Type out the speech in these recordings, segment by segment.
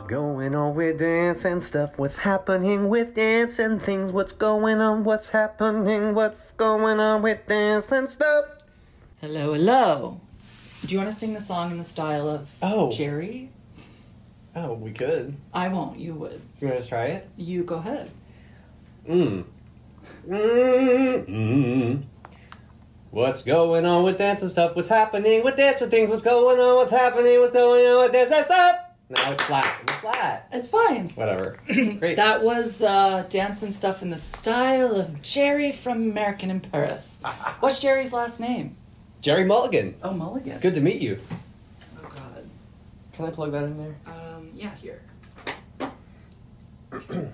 going on with dance and stuff? What's happening with dance and things? What's going on? What's happening? What's going on with dance and stuff? Hello, hello. Do you want to sing the song in the style of Jerry? Oh, we could. I won't. You would. So you want to try it? You go ahead. What's going on with dance and stuff? What's happening with dance and things? What's going on? What's happening? What's going on with dance and stuff? Now it's flat. It's flat. It's fine. Whatever. Great. That was dance and stuff in the style of Jerry from American in Paris. What's Jerry's last name? Jerry Mulligan. Oh, Mulligan. Good to meet you. Oh, God. Can I plug that in there? Yeah, here. Perfection.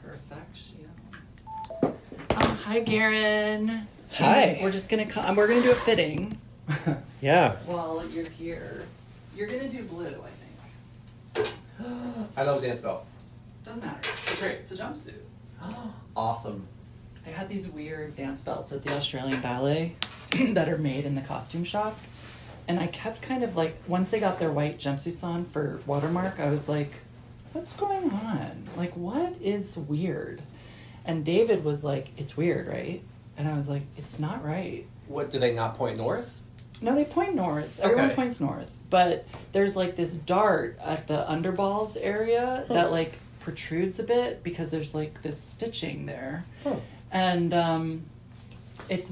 Hi, Garen. Hi. We're just gonna we're gonna do a fitting. Yeah. While you're here, you're gonna do blue, I think. I love dance belt. Doesn't matter. It's great. It's a jumpsuit. Awesome. They had these weird dance belts at the Australian Ballet that are made in the costume shop. And I kept kind of like, once they got their white jumpsuits on for Watermark, I was like, what's going on? Like, what is weird? And David was like, it's weird, right? And I was like, it's not right. What, do they not point north? No, they point north. Everyone Okay. points north. But there's like this dart at the underballs area that like protrudes a bit because there's like this stitching there. And it's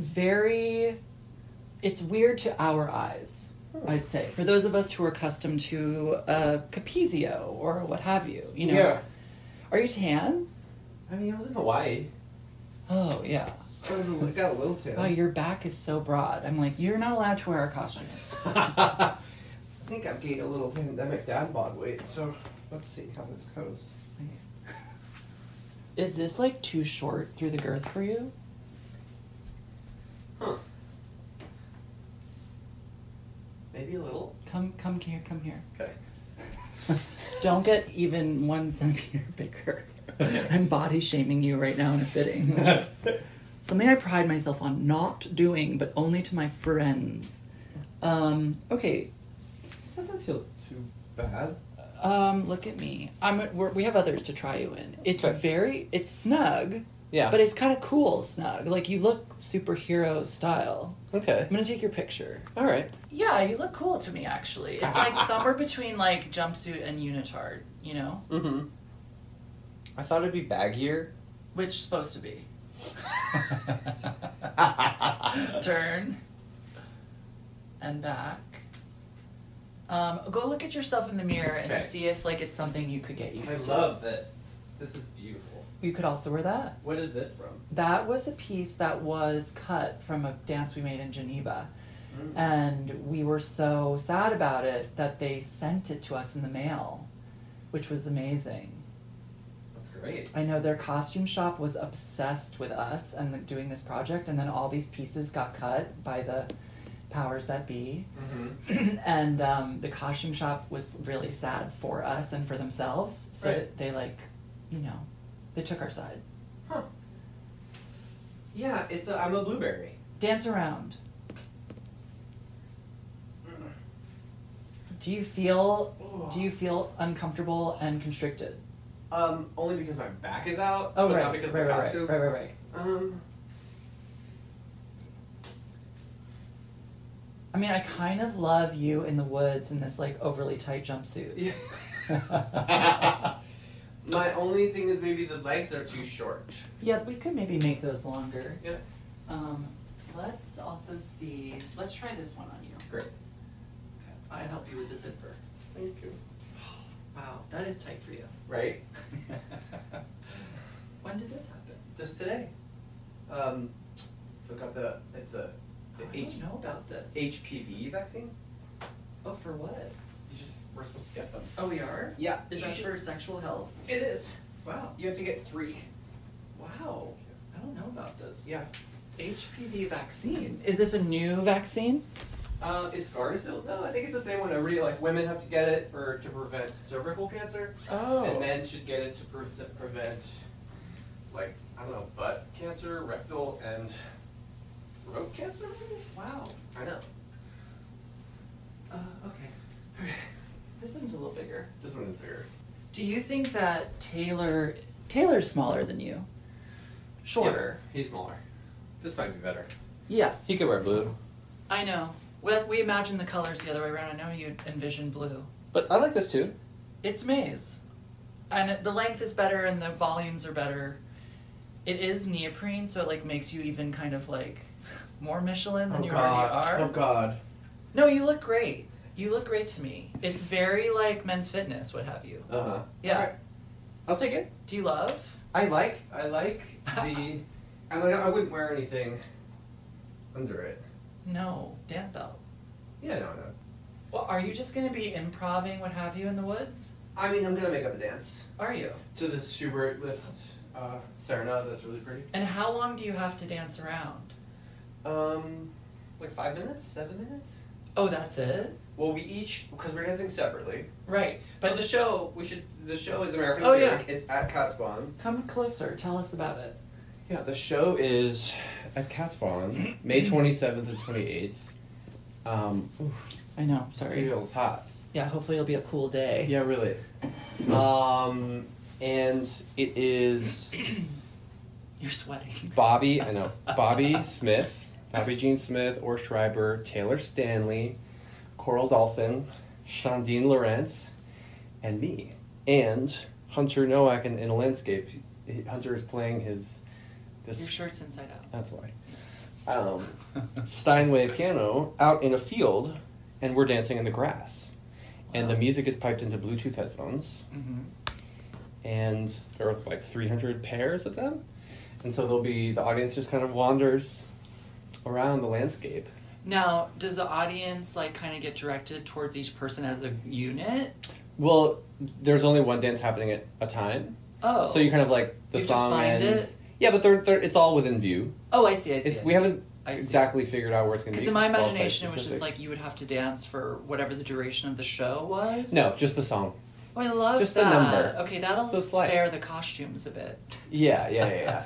weird to our eyes, I'd say. For those of us who are accustomed to Capezio or what have you, you know. Yeah. Are you tan? I mean, I was in Hawaii. Oh, yeah. I got a little tan. Wow, your back is so broad. I'm like, you're not allowed to wear a costume. I think I've gained a little pandemic dad bod weight, so let's see how this goes. Is this like too short through the girth for you? Huh. Maybe a little. Come here. Okay. Don't get even 1 centimeter bigger. I'm body shaming you right now in a fitting, which is something I pride myself on not doing, but only to my friends. Okay. Doesn't feel too bad. Look at me. We have others to try you in. It's Okay. it's snug. Yeah. But it's kind of cool snug. Like, you look superhero style. Okay. I'm gonna take your picture. All right. Yeah, you look cool to me, actually. It's like somewhere between, like, jumpsuit and unitard, you know? Mm-hmm. I thought it'd be baggier. Which is supposed to be. Turn. And back. Go look at yourself in the mirror and see if, like, it's something you could get used to. I love this. This is beautiful. You could also wear that. What is this from? That was a piece that was cut from a dance we made in Geneva. And we were so sad about it that they sent it to us in the mail, which was amazing. That's great. I know their costume shop was obsessed with us and doing this project, and then all these pieces got cut by the powers that be. Mm-hmm. And the costume shop was really sad for us and for themselves, so that they, like, you know, they took our side. Huh. Yeah, I'm a blueberry. Dance around. Do you feel uncomfortable and constricted? Only because my back is out. Oh, but right, not because right, of the right, costume. right. I mean, I kind of love you in the woods in this, like, overly tight jumpsuit. Yeah. My only thing is maybe the legs are too short. Yeah, we could maybe make those longer. Yeah. Let's also see. Let's try this one on you. Great. Okay. I'd help you with the zipper. Thank you. Wow, that is tight for you. Right? When did this happen? Just today. Forgot it's a I don't know about this. HPV vaccine. Oh, for what? We're supposed to get them. Oh, we are? Yeah. Is that for sexual health? It is. Wow. You have to get 3. Wow. I don't know about this. Yeah. HPV vaccine. Is this a new vaccine? It's Gardasil. No, I think it's the same one. Women have to get it to prevent cervical cancer. Oh. And men should get it to prevent, butt cancer, rectal, and throat cancer. Wow. I know. Okay. This one's a little bigger. This one is bigger. Do you think that Taylor's smaller than you? Shorter. Yeah, he's smaller. This might be better. Yeah. He could wear blue. I know. Well, we imagined the colors the other way around. I know you envisioned blue. But I like this too. It's maize. And the length is better and the volumes are better. It is neoprene, so it like makes you even kind of like more Michelin than you already are. Oh God. No, you look great. You look great to me. It's very like Men's Fitness, what have you. Uh-huh. Yeah. Okay. I'll take it. Do you love? I like the I wouldn't wear anything under it. No, dance belt. Yeah, no. Well, are you just going to be improvising what have you in the woods? I mean, I'm gonna make up a dance Are you? to this Schubert list serenade that's really pretty. And how long do you have to dance around? Like 5 minutes, 7 minutes. Oh, that's it? Well, we each because we're dancing separately. Right. But the show the show is American Oh, Music. yeah. It's at Catspawn. Come closer. Tell us about it. Yeah, the show is at Catspawn, May 27th and 28th. I know. It Sorry. feels hot. Yeah, hopefully it'll be a cool day. Yeah, really. And it is You're sweating. Bobby Smith, Bobby Jean Smith, Or Schreiber, Taylor Stanley, Coral Dolphin, Shondine Lawrence, and me. And Hunter Nowak in a landscape. Hunter is playing Your shirt's inside out. That's why. Steinway piano out in a field, and we're dancing in the grass. And the music is piped into Bluetooth headphones. Mm-hmm. And there are like 300 pairs of them. And so the audience just kind of wanders around the landscape. Now, does the audience like kind of get directed towards each person as a unit? Well, there's only one dance happening at a time. Oh. So you kind of like, the You song defined ends. it? Yeah, but it's all within view. Oh, I see. We haven't I see. exactly figured out where it's going to be. Because in my It's all imagination, it was just site-specific. like you would have to dance for whatever the duration of the show was. No, just the song. Oh, I love just the that. number. Okay, that'll So it's like- spare the costumes a bit. Yeah.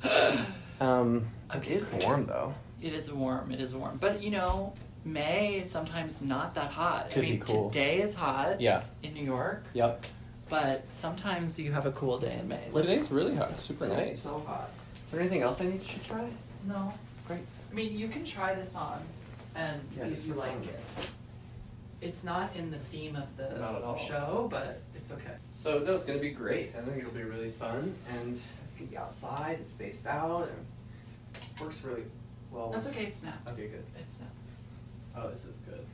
Okay, It's warm though. It is warm. But, you know, May is sometimes not that hot. Could I mean, be cool. today is hot Yeah. in New York, Yep. but sometimes you have a cool day in May. Today's really hot. Super It's nice. so hot. Is there anything else I should try? No, great. I mean, you can try this on and see just if you for like fun. it. It's not in the theme of the Not at all. show, but it's okay. So no, it's gonna be great. I think it'll be really fun, and it can be outside. It's spaced out, and works really well. That's okay, it snaps. Okay, good. It snaps. Oh, this is good.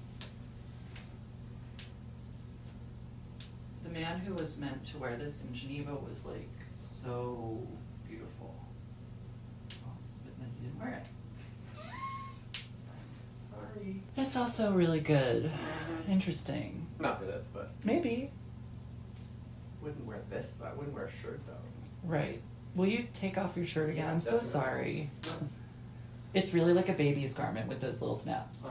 The man who was meant to wear this in Geneva was like so beautiful. Oh, but then he didn't wear it. Sorry. It's also really good. Interesting. Not for this, but Maybe. wouldn't wear this. I wouldn't wear a shirt though. Right. Will you take off your shirt again? Yeah, I'm so definitely. sorry. No. It's really like a baby's garment with those little snaps.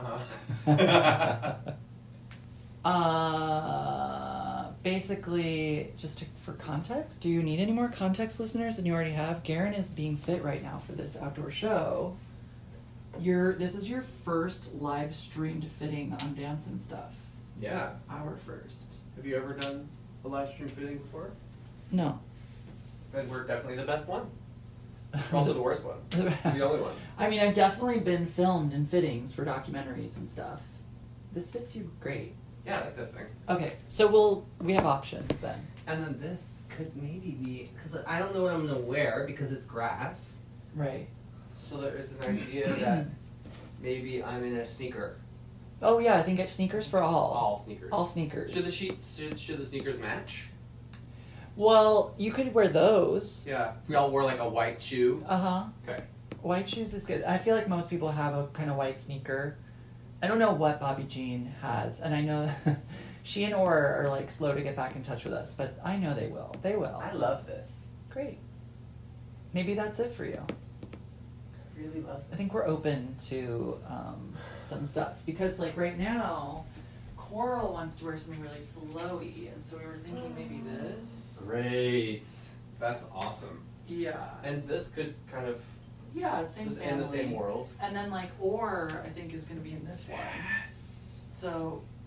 Basically, for context, do you need any more context, listeners, than you already have? Garen is being fit right now for this outdoor show. This is your first live streamed fitting on Dance and Stuff. Yeah. Our first. Have you ever done a live stream fitting before? No. Then we're definitely the best one. Also the worst one. The only one. I mean, I've definitely been filmed in fittings for documentaries and stuff. This fits you great. Yeah, like this thing. Okay, so we have options then. And then this could maybe be, because I don't know what I'm going to wear because it's grass. Right. So there is an idea that maybe I'm in a sneaker. Oh yeah, I think it's sneakers for all. All sneakers. All sneakers. Should the sneakers match? Well, you could wear those. Yeah. If we all wore like a white shoe. Uh-huh. Okay. White shoes is good. I feel like most people have a kind of white sneaker. I don't know what Bobby Jean has, and I know she and Orr are like slow to get back in touch with us, but I know they will. They will. I love this. Great. Maybe that's it for you. I really love this. I think we're open to some stuff because, like, right now, Coral wants to wear something really flowy, and so we were thinking maybe this. Great. That's awesome. Yeah. And this could kind of Yeah, same just family. in the same world. And then, like, Orr, I think, is going to be in this one. So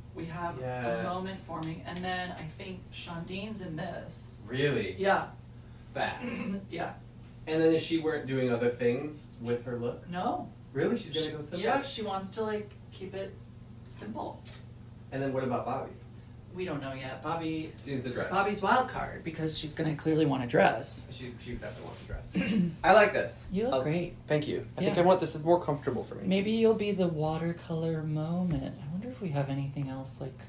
We have a Yes. moment forming, and then I think Shondine's in this. Really? Yeah, Fat. yeah. And then is she doing other things with her look? No. Really? She's gonna go simple? Yeah, she wants to like keep it simple. And then what about Bobby? We don't know yet. Bobby. She needs a dress. Bobby's wild card because she's gonna clearly want a dress. She definitely wants a dress. I like this. You look great. Thank you. I think Yeah. I want this. It's more comfortable for me. Maybe you'll be the watercolor moment. I wonder if we have anything else like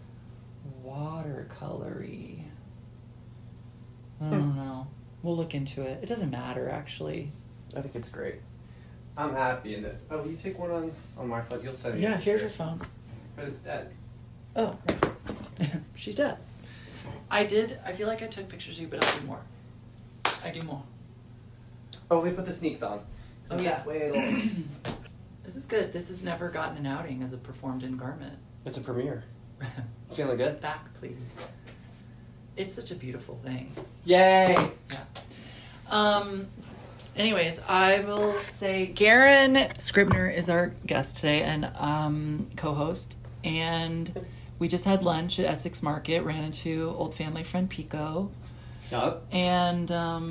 watercolory. I don't know. We'll look into it. It doesn't matter actually. I think it's great. I'm happy in this. Oh, will you take one on my phone? You'll send me. Yeah, a here's picture. your phone. But it's dead. Oh, she's dead. I feel like I took pictures of you, but I'll do more. I do more. Oh, let me put the sneaks on. Oh, yeah. Wait. Hold This is good. This has never gotten an outing as a performed in garment. It's a premiere. Feeling good? Back, please. It's such a beautiful thing. Yay! Yeah. Anyways, I will say Garen Scribner is our guest today and co-host, and we just had lunch at Essex Market. Ran into old family friend Pico, Yup. and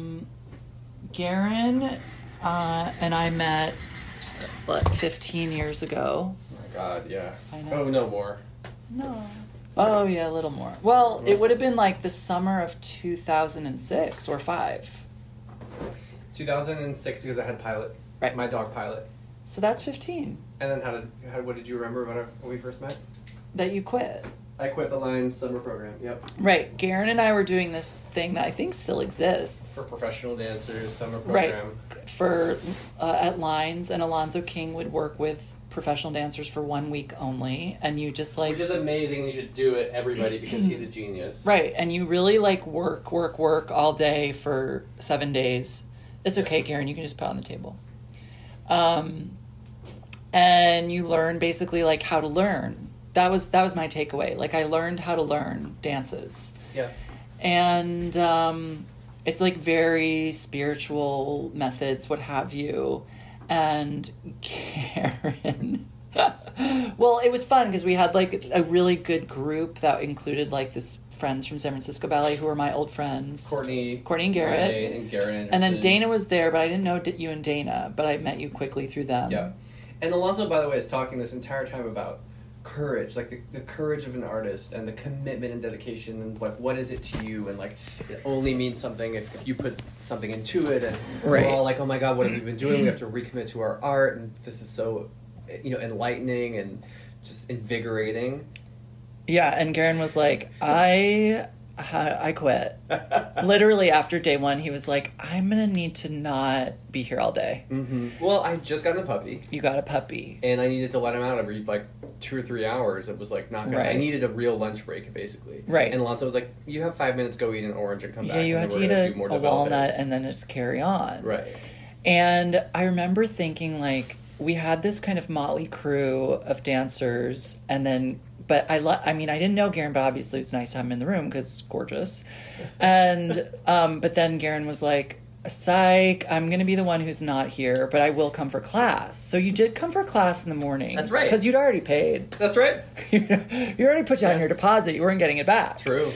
Garen and I met 15 years ago. Oh my God, yeah. I know. Oh, no more. No. Oh yeah, a little more. Well, it would have been like the summer of 2006 or 5. 2006 because I had Pilot. Right. My dog Pilot. So that's 15 And then what did you remember about when we first met? that you quit. I quit the Lions summer program. Yep. Right. Garen and I were doing this thing that I think still For exists. professional dancers, summer Right. program. For at Lines, and Alonzo King would work with professional dancers for 1 week only, and you just like Which is amazing. You should do it, everybody, because he's a genius. right, and you really like work all day for 7 days. It's okay, Garen. You can just put it on the table. And you learn basically like how to learn. That was my takeaway. Like I learned how to learn dances. Yeah. And it's like very spiritual methods, what have you. And Karen, well, it was fun because we had like a really good group that included like this friends from San Francisco Ballet who were my old friends. Courtney and Garrett. Ray and Garrett Anderson. And then Dana was there, but I didn't know you and Dana, but I met you quickly through them. Yeah. And Alonso, by the way, is talking this entire time about courage, like the courage of an artist and the commitment and dedication and like what is it to you, and like it only means something if you put something into it, and Right. we're all like, oh my God, what have we been doing? We have to recommit to our art, and this is so enlightening and just invigorating. Yeah, and Garen was like, I quit. Literally after day 1, he was like, I'm gonna need to not be here all day. Mm-hmm. Well, I just got a puppy. You got a puppy. And I needed to let him out every like 2 or 3 hours. It was like not good. Right. I needed a real lunch break, basically. Right. And Alonso was like, "You have 5 minutes. Go eat an orange and come back." Yeah, you and had then to we're eat gonna do more a walnut developments." and then just carry on. Right. And I remember thinking, like, we had this kind of motley crew of dancers, and then, but I mean, I didn't know Garen, but obviously it was nice to have him in the room because gorgeous. And, but then Garen was like, psych, I'm going to be the one who's not here, but I will come for class. So you did come for class in the mornings. That's right. Because you'd already paid. That's right. You already put down your deposit. You weren't getting it back. True.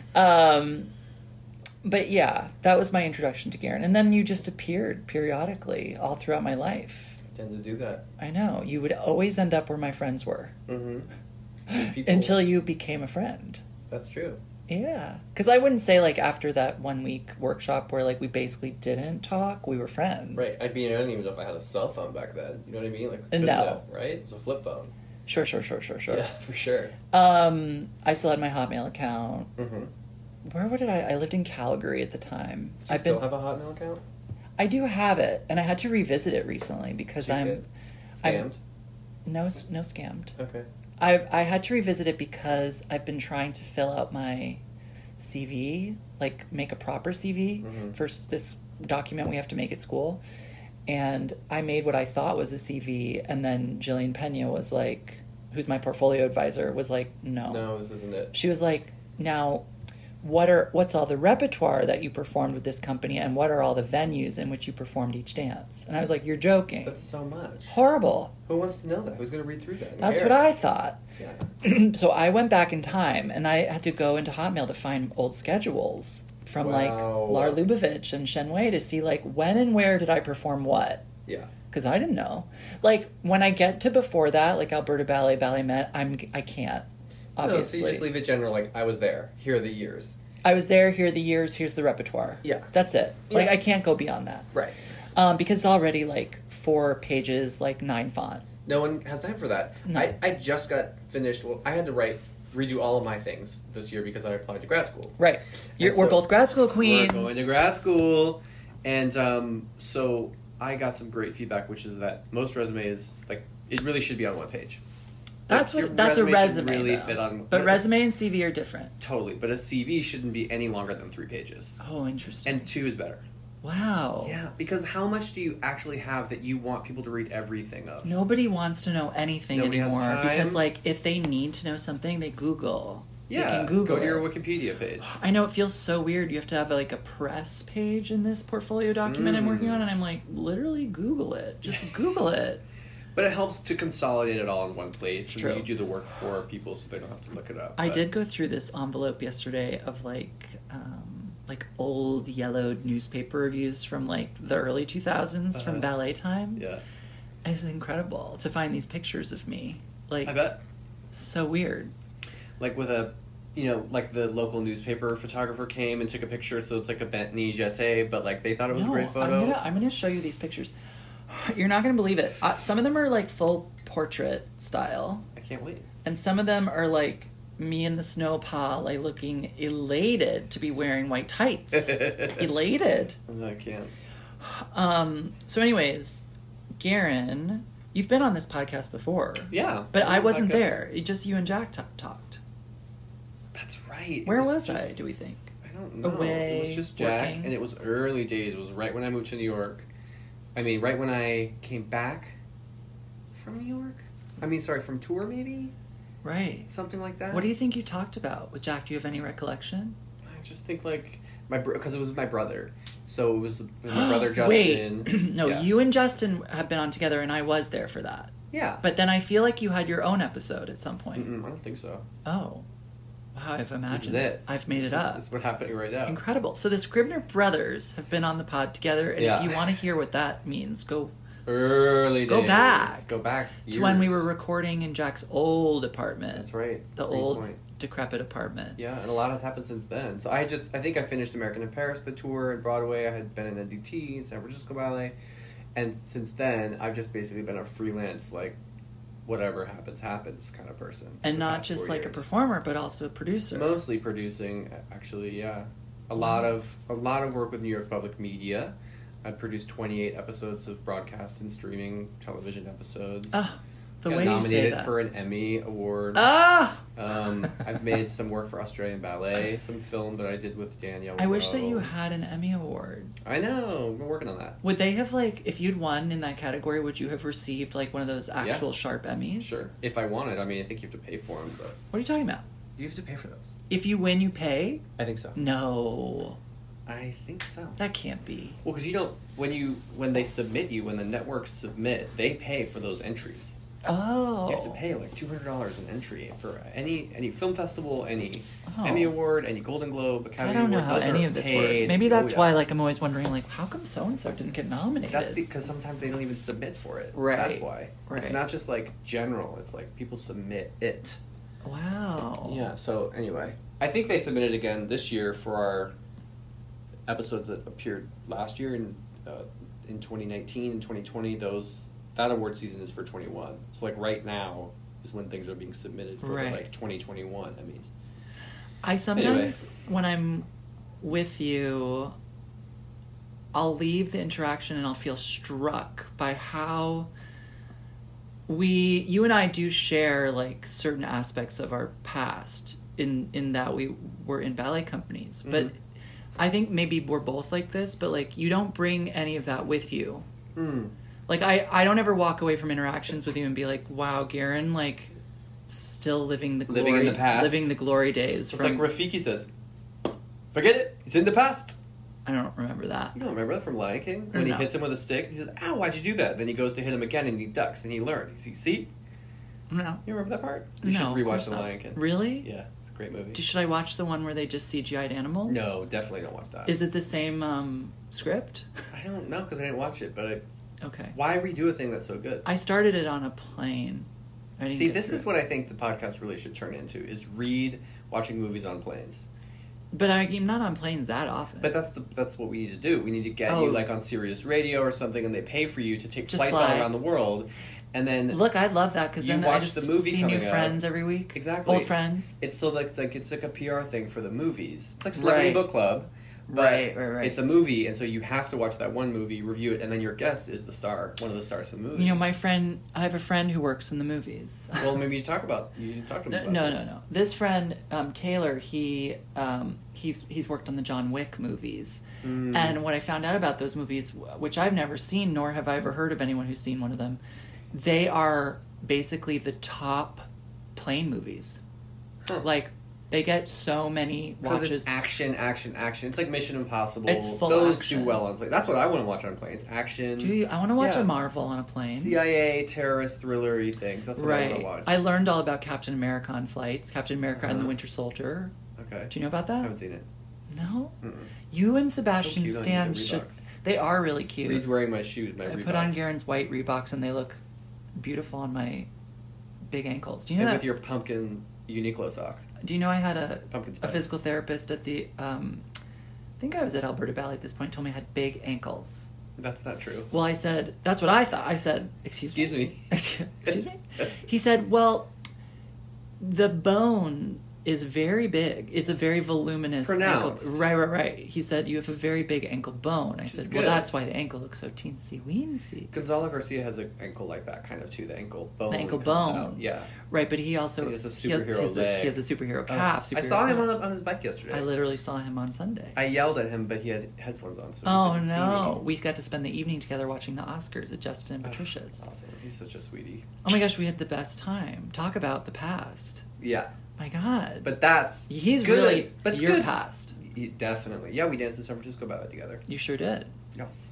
But yeah, that was my introduction to Garen. And then you just appeared periodically all throughout my life. I tend to do that. I know. You would always end up where my friends were. Mm-hmm. Until you became a friend. That's true. Yeah. Because I wouldn't say, like, after that 1 week workshop where, like, we basically didn't talk, we were friends. Right. I mean, I don't even know if I had a cell phone back then. You know what I mean? Like, couldn't No. have, right? It was a flip phone. Sure. Yeah, for sure. I still had my Hotmail account. Mm-hmm. Where did I lived in Calgary at the time. Do you still have a Hotmail account? I do have it, and I had to revisit it recently because You I'm did? Scammed? no scammed. Okay. I had to revisit it because I've been trying to fill out my CV, like make a proper CV Mhm. for this document we have to make at school. And I made what I thought was a CV, and then Jillian Pena was like, who's my portfolio advisor, was like, no. No, this isn't it. She was like, now, what's all the repertoire that you performed with this company, and what are all the venues in which you performed each dance? And I was like, you're joking. That's so much. Horrible. Who wants to know that? Who's going to read through that? That's what I thought. Yeah. So I went back in time, and I had to go into Hotmail to find old schedules from like Lar Lubavitch and Shen Wei to see like when and where did I perform what. Yeah. Because I didn't know. Like when I get to before that, like Alberta Ballet, Ballet Met, I can't. Obviously. No, so you just leave it general, like, I was there. Here are the years. I was there, here are the years, here's the repertoire. Yeah. That's it. Like, Yeah. I can't go beyond that. Right. Because it's already, like, 4 pages, like, 9 font. No one has time for that. No. I just got finished. Well, I had to redo all of my things this year because I applied to grad school. Right. We're so both grad school queens. We're going to grad school. And so I got some great feedback, which is that most resumes, like, it really should be on one page. That's Your a resume, should really though. fit on. But resume and CV are different. Totally, but a CV shouldn't be any longer than 3 pages. Oh, interesting. And 2 is better. Wow. Yeah, because how much do you actually have that you want people to read everything of? Nobody wants to know anything Nobody has anymore time. because, like, if they need to know something, they Google. Yeah, they can Google go to your it. Wikipedia page. I know it feels so weird. You have to have like a press page in this portfolio document I'm working on, and I'm like, literally Google it. Just Google it. But it helps to consolidate it all in one place, It's and true. you do the work for people so they don't have to look it up. I But- did go through this envelope yesterday of like old yellowed newspaper reviews from like the early 2000s from ballet time. Yeah, It was incredible to find these pictures of me. Like, I bet. so weird. Like with like the local newspaper photographer came and took a picture, so it's like a Bentley Jeté, but like they thought it was a great photo. I'm gonna show you these pictures. You're not gonna believe it. Some of them are like full portrait style, I can't wait. and some of them are like me in the snow pile, like looking elated to be wearing white tights. Elated. I can't. So, anyways, Garen, you've been on this podcast before. Yeah, But I wasn't Podcast. there. Just you and Jack talked. That's right. It Where was just- I, do we think? I don't know. Away, It was just Jack, working. and it was early days. It was right when I moved to New York. I mean, right when I came back from New York. I mean, sorry, from tour maybe, Right. something like that. What do you think you talked about with Jack? Do you have any recollection? I just think like because it was my brother, so it was my brother Justin. Wait, no, Yeah. you and Justin have been on together, and I was there for that. Yeah, But then I feel like you had your own episode at some point. I don't think so. Oh, wow! I've imagined This is it. I've made it up. This is what's happening right now. Incredible. So the Scribner brothers have been on the pod together, and Yeah. if you want to hear what that means, go Early days. Go back. Go back. to when we years. were recording in Jack's old apartment. That's right. The Great old point. decrepit apartment. Yeah, and a lot has happened since then. So I think I finished American in Paris, the tour at Broadway. I had been in NDT, San Francisco Ballet, and since then I've just basically been a freelance, like whatever happens kind of person. for And the not past just 4 like a years. performer, but also a producer. Mostly producing, actually. Yeah, a lot of work with New York Public Media. I produced 28 episodes of broadcast and streaming television episodes. Ah, the Got way you nominated say that. for an Emmy award. Ah! I've made some work for Australian Ballet, some film that I did with Danielle. I wish that Rowe. you had an Emmy award. I know. I've been working on that. Would they have, like, if you'd won in that category, would you have received, like, one of those actual Sharp Emmys? Sure. If I wanted, I mean, I think you have to pay for them, but What are you talking about? you have to pay for those. If you win, you pay? I think so. No. I think so. That can't be. Well, because you don't when they submit you, when the networks submit, they pay for those entries. Oh. You have to pay like $200 an entry for any film festival, any Oh. Emmy award, any Golden Globe, I Academy don't know Award. how Those any are of this paid. works. Maybe Oh, that's yeah. why, like, I'm always wondering, like, how come so-and-so didn't get nominated? That's because sometimes they don't even submit for it. Right. That's why. Right. It's not just like general. It's like people submit it. Wow. Yeah. So anyway, I think they submitted again this year for our episodes that appeared last year in 2019 and 2020. That award season is for 21. So like right now is when things are being submitted for Right. the, like 2021. That means. I sometimes, when I'm with you, I'll leave the interaction and I'll feel struck by how you and I do share, like, certain aspects of our past in that we were in ballet companies. But Mhm. I think maybe we're both like this, but, like, you don't bring any of that with you. Like, I don't ever walk away from interactions with you and be like, wow, Garen, like, still living the glory, Living in the past. living the glory days. It's like Rafiki says, Forget it. It's in the past. I don't remember that. You don't remember that from Lion King? When he No. hits him with a stick, he says, "Ow, why'd you do that?" Then he goes to hit him again, and he ducks, and he learned. See? No. You remember that part? You No, should of rewatch course The not. Lion King. Really? Yeah, it's a great movie. Should I watch the one where they just CGI'd animals? No, definitely don't watch that. Is it the same script? I don't know, because I didn't watch it, but Okay. why redo a thing that's so good? I started it on a plane. I didn't See, get this through is it. what I think the podcast really should turn into, is watching movies on planes. But I'm not on planes that often. But that's what we need to do. We need to get Oh. you like on Sirius Radio or something, and they pay for you to take Just flights fly. all around the world, and then Look, I love that because You then I watch just the movie see new coming out. friends every week. Exactly. Old friends. it's so like it's like a PR thing for the movies. It's like Celebrity Right. Book Club, but Right. it's a movie, and so you have to watch that one movie, review it, and then your guest is the star, one of the stars of the movie. You know, I have a friend who works in the movies. Well, maybe you talk to him about No. this. This friend, Taylor, he's worked on the John Wick movies. Mm. And what I found out about those movies, which I've never seen, nor have I ever heard of anyone who's seen one of them, they are basically the top plane movies. Huh. Like, they get so many Because watches. it's action. It's like Mission Impossible. It's full Those action. do well on planes. That's what I want to watch on planes. Action. Do you? I want to watch Yeah. a Marvel on a plane. CIA, terrorist, thriller-y things. That's what I want Right. to watch. I learned all about Captain America on flights. Captain America and the Uh-huh. Winter Soldier. Okay. Do you know about I that? haven't seen it. No? Mm-mm. You and Sebastian So cute on Stan the should. Reeboks. They are really cute. He's wearing my shoes, my I Reeboks. put on Garen's white Reeboks and they look beautiful on my big ankles. Do you know And that? with your pumpkin Uniqlo sock. Do you know I had a Pumpkin spice. physical therapist at the I think I was at Alberta Ballet at this point, told me I had big ankles. That's not true. Well, I said, that's what I thought. I said, excuse me? Excuse Excuse me? He said, well, the bone is very big. It's a very voluminous It's pronounced. ankle. Right. He said, you have a very big ankle bone. I Which is said, well, good. that's why the ankle looks so teensy-weensy. Gonzalo Garcia has an ankle like that kind of too. The ankle bone. The ankle comes bone. out. Yeah. Right, but he also... He has the he has superhero leg. He has the superhero calf. I superhero saw him calf. on his bike yesterday. I literally saw him on Sunday. I yelled at him, but he had headphones on, so he Oh, didn't see no. me. We got to spend the evening together watching the Oscars at Justin and Patricia's. Awesome. He's such a sweetie. Oh my gosh, we had the best time. Talk about the past. Yeah. My God. But that's He's good. really But it's your good. past. Definitely. Yeah, we danced in San Francisco Ballet together. You sure did. Yes.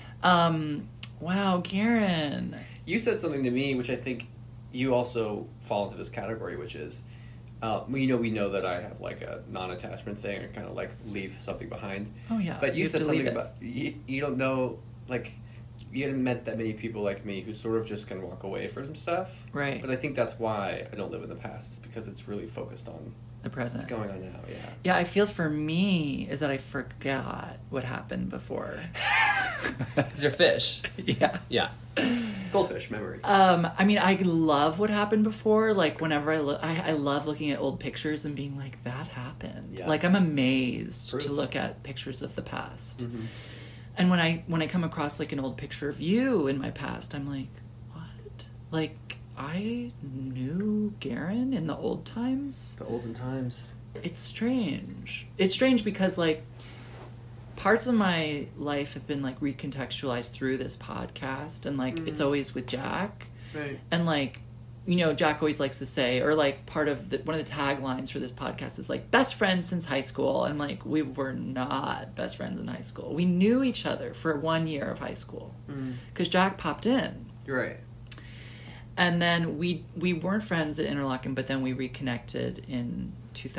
Wow, Garen. You said something to me, which I think you also fall into this category, which is, we know that I have like a non-attachment thing, or kind of like leave something behind. Oh yeah. But you have said to something leave it. about you don't know, like, you haven't met that many people like me who sort of just can walk away from stuff. Right. But I think that's why I don't live in the past. It's because it's really focused on The present. what's going on now. Yeah. Yeah, I feel for me is that I forgot what happened before. Is there fish? Yeah. Yeah. Goldfish memory. I mean, I love what happened before. Like, whenever I look, I love looking at old pictures and being like, that happened. Yeah. Like, I'm amazed Proof. to look at pictures of the past. Mhm. And when I come across like an old picture of you in my past, I'm like, what? Like, I knew Garen in the old times? The olden times. It's strange. It's strange because, like, parts of my life have been, like, recontextualized through this podcast. And, like, it's always with Jack. Right. And, like, you know, Jack always likes to say, or, like, part of one of the taglines for this podcast is, like, best friends since high school. And, like, we were not best friends in high school. We knew each other for 1 year of high school. Because Jack popped in. You're right. And then we weren't friends at Interlochen, but then we reconnected in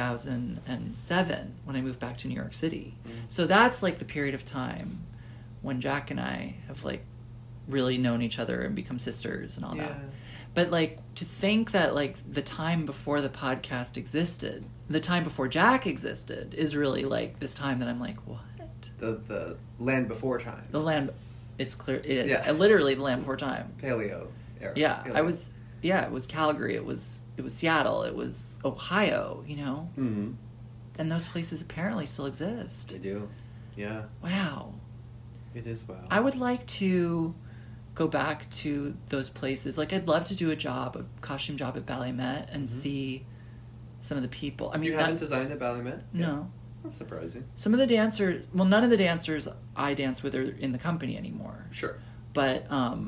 2007 when I moved back to New York City. So that's like the period of time when Jack and I have like really known each other and become sisters and all that. But like to think that like the time before the podcast existed, the time before Jack existed is really like this time that I'm like, what? The land before time. The land, it's clear, it is Yeah. literally the land before time. Paleo era. Yeah, Paleo. it was Calgary, it was Seattle, it was Ohio, you know? Mm-hmm. And those places apparently still exist. They do. Yeah. Wow. It is wow. I would like to go back to those places. Like, I'd love to do a costume job at Ballet Met and see some of the people. I mean, you haven't designed a Ballet Met? No. That's surprising. Some of the dancers, well, none of the dancers I dance with are in the company anymore. Sure. But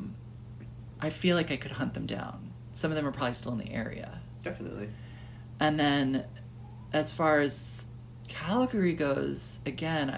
I feel like I could hunt them down. Some of them are probably still in the area. Definitely. And then, as far as Calgary goes, again,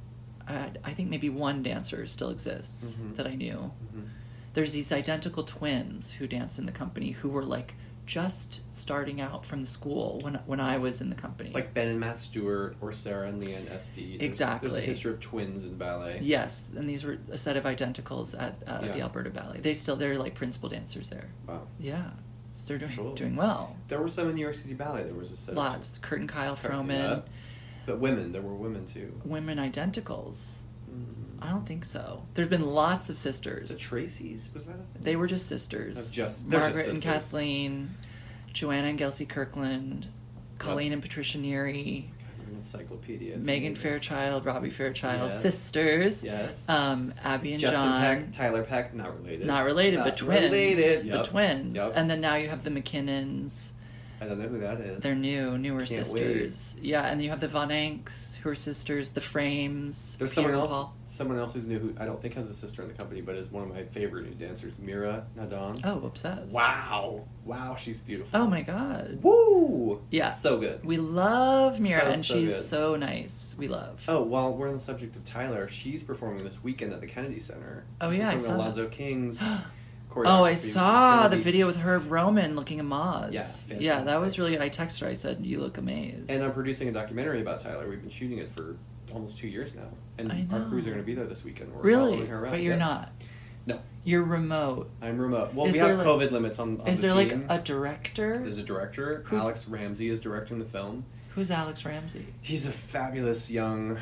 I think maybe one dancer still exists that I knew. There's these identical twins who danced in the company who were like just starting out from the school when I was in the company. Like Ben and Matt Stewart or Sarah and Leanne Esty. Exactly. There's a history of twins in ballet. Yes, and these were a set of identicals at the Alberta Ballet. They're like principal dancers there. Wow. Yeah. So they're Cool. doing well. There were some in New York City Ballet. There was a set. Lots. Kurt and Kyle Froman. Yeah. But women. There were women too. Women identicals. I don't think so. There's been lots of sisters. The Tracys, was that a thing? They were just sisters. They're Margaret just and sisters. Kathleen, Joanna and Gelsey Kirkland, Colleen and Patricia Neary, An encyclopedia. It's Megan amazing. Fairchild, Robbie Fairchild, Yes. sisters. Yes. Abby and Justin John. Peck, Tyler Peck, not related. Not related, Not but twins. related. But Yep. twins. Yep. And then now you have the McKinnons. I don't know who that is. They're newer Can't sisters. Yeah, and you have the Von Enks, who are sisters, the Frames. There's Pierre someone and else. Paul. Someone else who's new who I don't think has a sister in the company, but is one of my favorite new dancers, Mira Nadon. Oh, obsessed. Wow, she's beautiful. Oh my god. Woo! Yeah. So good. We love Mira, So, and so she's good. so nice. We love. Oh, while we're on the subject of Tyler, she's performing this weekend at the Kennedy Center. Oh, yeah, I She's saw performing that. Alonzo King's choreography, Oh, I which is saw gonna the be- video with Herb Roman looking a Moz. Yeah, Yeah, that was fantastic. really good. I texted her. I said, "You look amazed." And I'm producing a documentary about Tyler. We've been shooting it for almost 2 years now, and I our know. crews are going to be there this weekend. We're really, following her around. but you're Yeah. not. No, You're remote. I'm remote. Well, Is we there, have like- COVID limits on Is the there team. like a director? There's a director. Who's- Alex Ramsey is directing the film. Who's Alex Ramsey? He's a fabulous young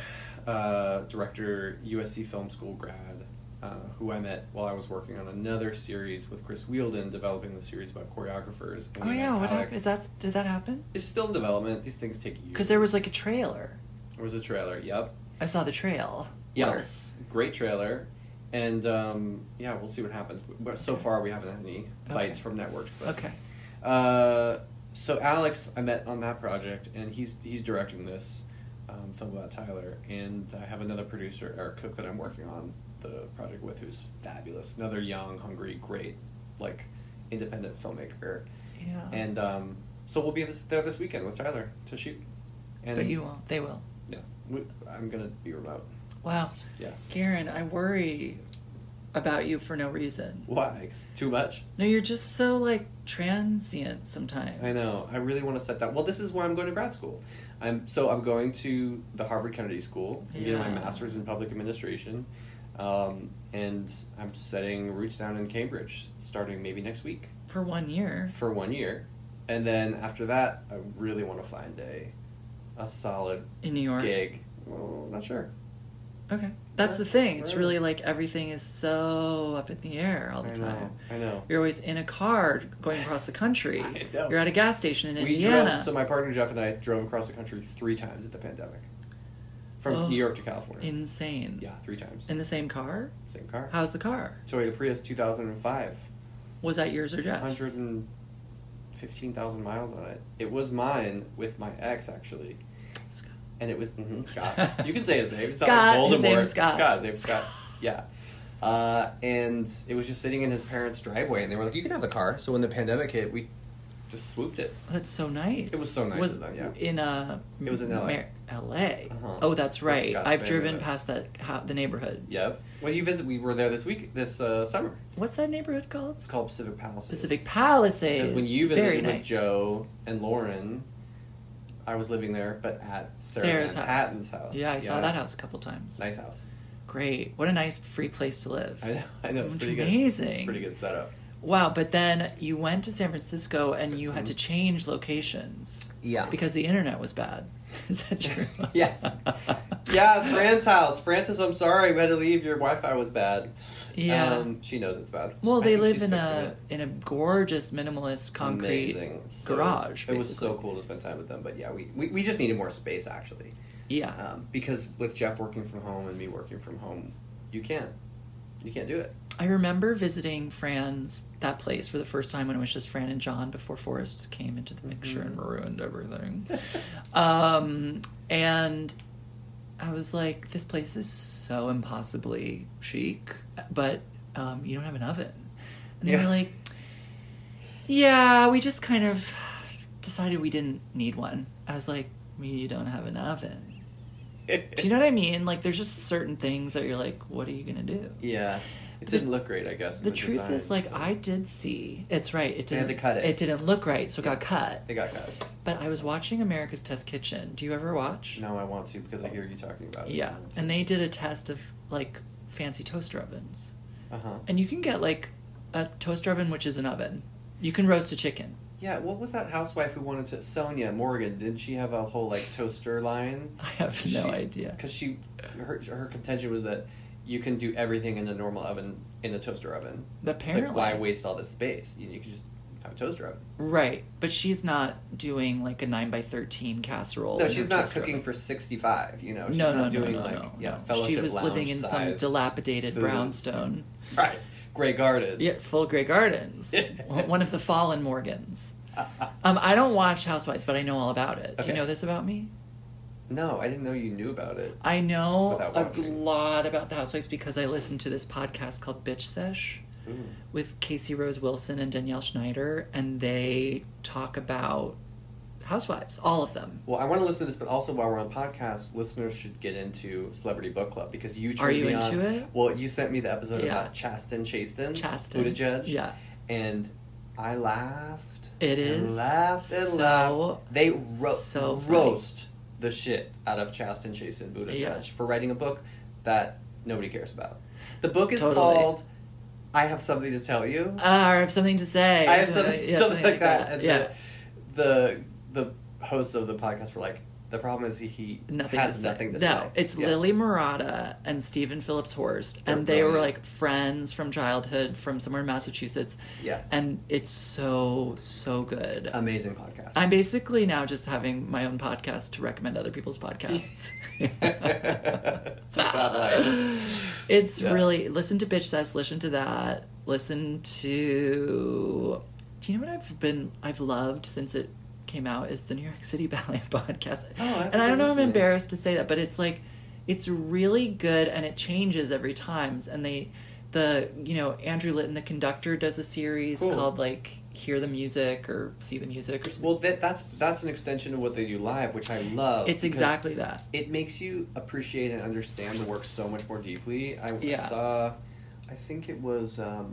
director, USC Film School grad, who I met while I was working on another series with Chris Wheeldon, developing the series about choreographers. And Oh we yeah, met what Alex. happened? Did that happen? It's still in development. These things take years. Because there was like a trailer. There was a trailer. Yep. I saw the trail. Yes. Great trailer. And yeah, we'll see what happens. But so far, we haven't had any bites from networks. But, Okay. So Alex, I met on that project, and he's directing this film about Tyler. And I have another producer, Eric Cook, that I'm working on the project with, who's fabulous. Another young, hungry, great, like independent filmmaker. Yeah. And so we'll be there this weekend with Tyler to shoot. And But you won't. They will. Yeah, I'm gonna be remote. Wow. Yeah. Garen, I worry about you for no reason. Why? Too much? No, you're just so like transient sometimes. I know. I really want to set that. Well, this is where I'm going to grad school. I'm going to the Harvard Kennedy School. I'm getting my Yeah. master's in public administration, and I'm setting roots down in Cambridge, starting maybe next week For 1 year. for 1 year, and then after that, I really want to find a solid In New York. gig. Well, not sure. Okay. That's the thing. It's Wherever. really like everything is so up in the air all the time. I know. You're always in a car going across the country. I know. You're at a gas station in We Indiana. drove. So my partner Jeff and I drove across the country 3 times at the pandemic, from Oh, New York to California. Insane. Yeah, 3 times. In the same car? Same car. How's the car? Toyota Prius 2005. Was that yours or Jeff's? 115,000 miles on it. It was mine with my ex, actually. Scott. And it was Scott. You can say his name. It's Scott, not like his Voldemort. name's Scott. His name's Scott. Yeah. And it was just sitting in his parents' driveway, and they were like, "You can have the car." So when the pandemic hit, we just swooped it. That's so nice. It was so nice Was of them, yeah. in It was in LA. LA. Uh-huh. Oh, that's With right. Scott's I've family driven there. past that the neighborhood. Yep. Well, you visit. We were there this summer. What's that neighborhood called? It's called Pacific Palisades. Pacific Palisades. Because when you Very visited with nice. Joe and Lauren, I was living there, but at Sarah's Van house. Patten's house. Yeah, I saw that house a couple times. Nice house. Great. What a nice free place to live. I know. It's pretty good. Amazing. It's a pretty good setup. Wow, but then you went to San Francisco and you had to change locations. Yeah. Because the internet was bad. Is that true? Yes. Yeah, Fran's house. Francis, I'm sorry, we had to leave. Your Wi-Fi was bad. Yeah. She knows it's bad. Well, I they think live she's in fixing a it. in a gorgeous minimalist concrete Amazing. So- garage. It was basically. so cool to spend time with them. But yeah, we just needed more space, actually. Yeah. Because with Jeff working from home and me working from home, you can't do it. I remember visiting that place for the first time when it was just Fran and John before Forrest came into the picture and ruined everything. And I was like, this place is so impossibly chic, but you don't have an oven. And they were like, yeah, we just kind of decided we didn't need one. I was like, you don't have an oven. Do you know what I mean? Like, there's just certain things that you're like, what are you gonna do? Yeah. It didn't look great, I guess. The truth design, is, like, so. I did see. It's right. It They didn't. had to cut it. It didn't look right, so it got cut. It got cut. But I was watching America's Test Kitchen. Do you ever watch? No, I want to because I hear you talking about it. Yeah, and they did a test of like fancy toaster ovens, Uh-huh. and you can get like a toaster oven, which is an oven. You can roast a chicken. Yeah, what was that housewife who wanted to... Sonia Morgan, didn't she have a whole, like, toaster line? I have no idea. Because her contention was that you can do everything in a normal oven, in a toaster oven. Apparently. It's like, why waste all this space? You can just have a toaster oven. Right, but she's not doing like a 9x13 casserole. No, in she's her not toaster cooking oven. for 65, you know? She's No, not no, doing, no, like, no, yeah, no. fellowship She was living in some lounge-size dilapidated foods. brownstone. Right. Grey Gardens. Yeah, full Grey Gardens. One of the fallen Morgans. I don't watch Housewives, but I know all about it. Do Okay. you know this about me? No, I didn't know you knew about it. I know Without a watching. lot about the Housewives because I listened to this podcast called Bitch Sesh Ooh. with Casey Rose Wilson and Danielle Schneider, and they talk about Housewives, all of them. Well, I want to listen to this, but also while we're on podcast, listeners should get into Celebrity Book Club because you turned Are you me into on. it? Well, you sent me the episode Yeah. about Chasten, Chasten. Buttigieg. Yeah. And I laughed. It and is laughed and so- laughed. They so funny. roast the shit out of Chasten Buttigieg Yeah. for writing a book that nobody cares about. The book is Totally. called I Have Something to Tell You. I have something to say. I have something, Yeah, something like that. And yeah. the hosts of the podcast were like, the problem is he Nothing has to say. nothing to no, say. it's Yeah. Lily Murata and Stephen Phillips Horst, They're and they were brilliant. like friends from childhood from somewhere in Massachusetts. Yeah. And it's so good. Amazing podcast. I'm basically now just having my own podcast to recommend other people's podcasts. It's a satellite. It's Yeah. really listen to Bitch Sass, listen to that, listen to. Do you know what I've loved since it came out is the New York City Ballet podcast. Oh, I haven't and I don't know if I'm listened. embarrassed to say that, but it's like it's really good and it changes every time. And Andrew Litton, the conductor, does a series Cool. called like Hear the Music or See the Music or something. Well, that's an extension of what they do live, which I love. It's because exactly that. It makes you appreciate and understand the work so much more deeply. I Yeah. saw, I think it was, I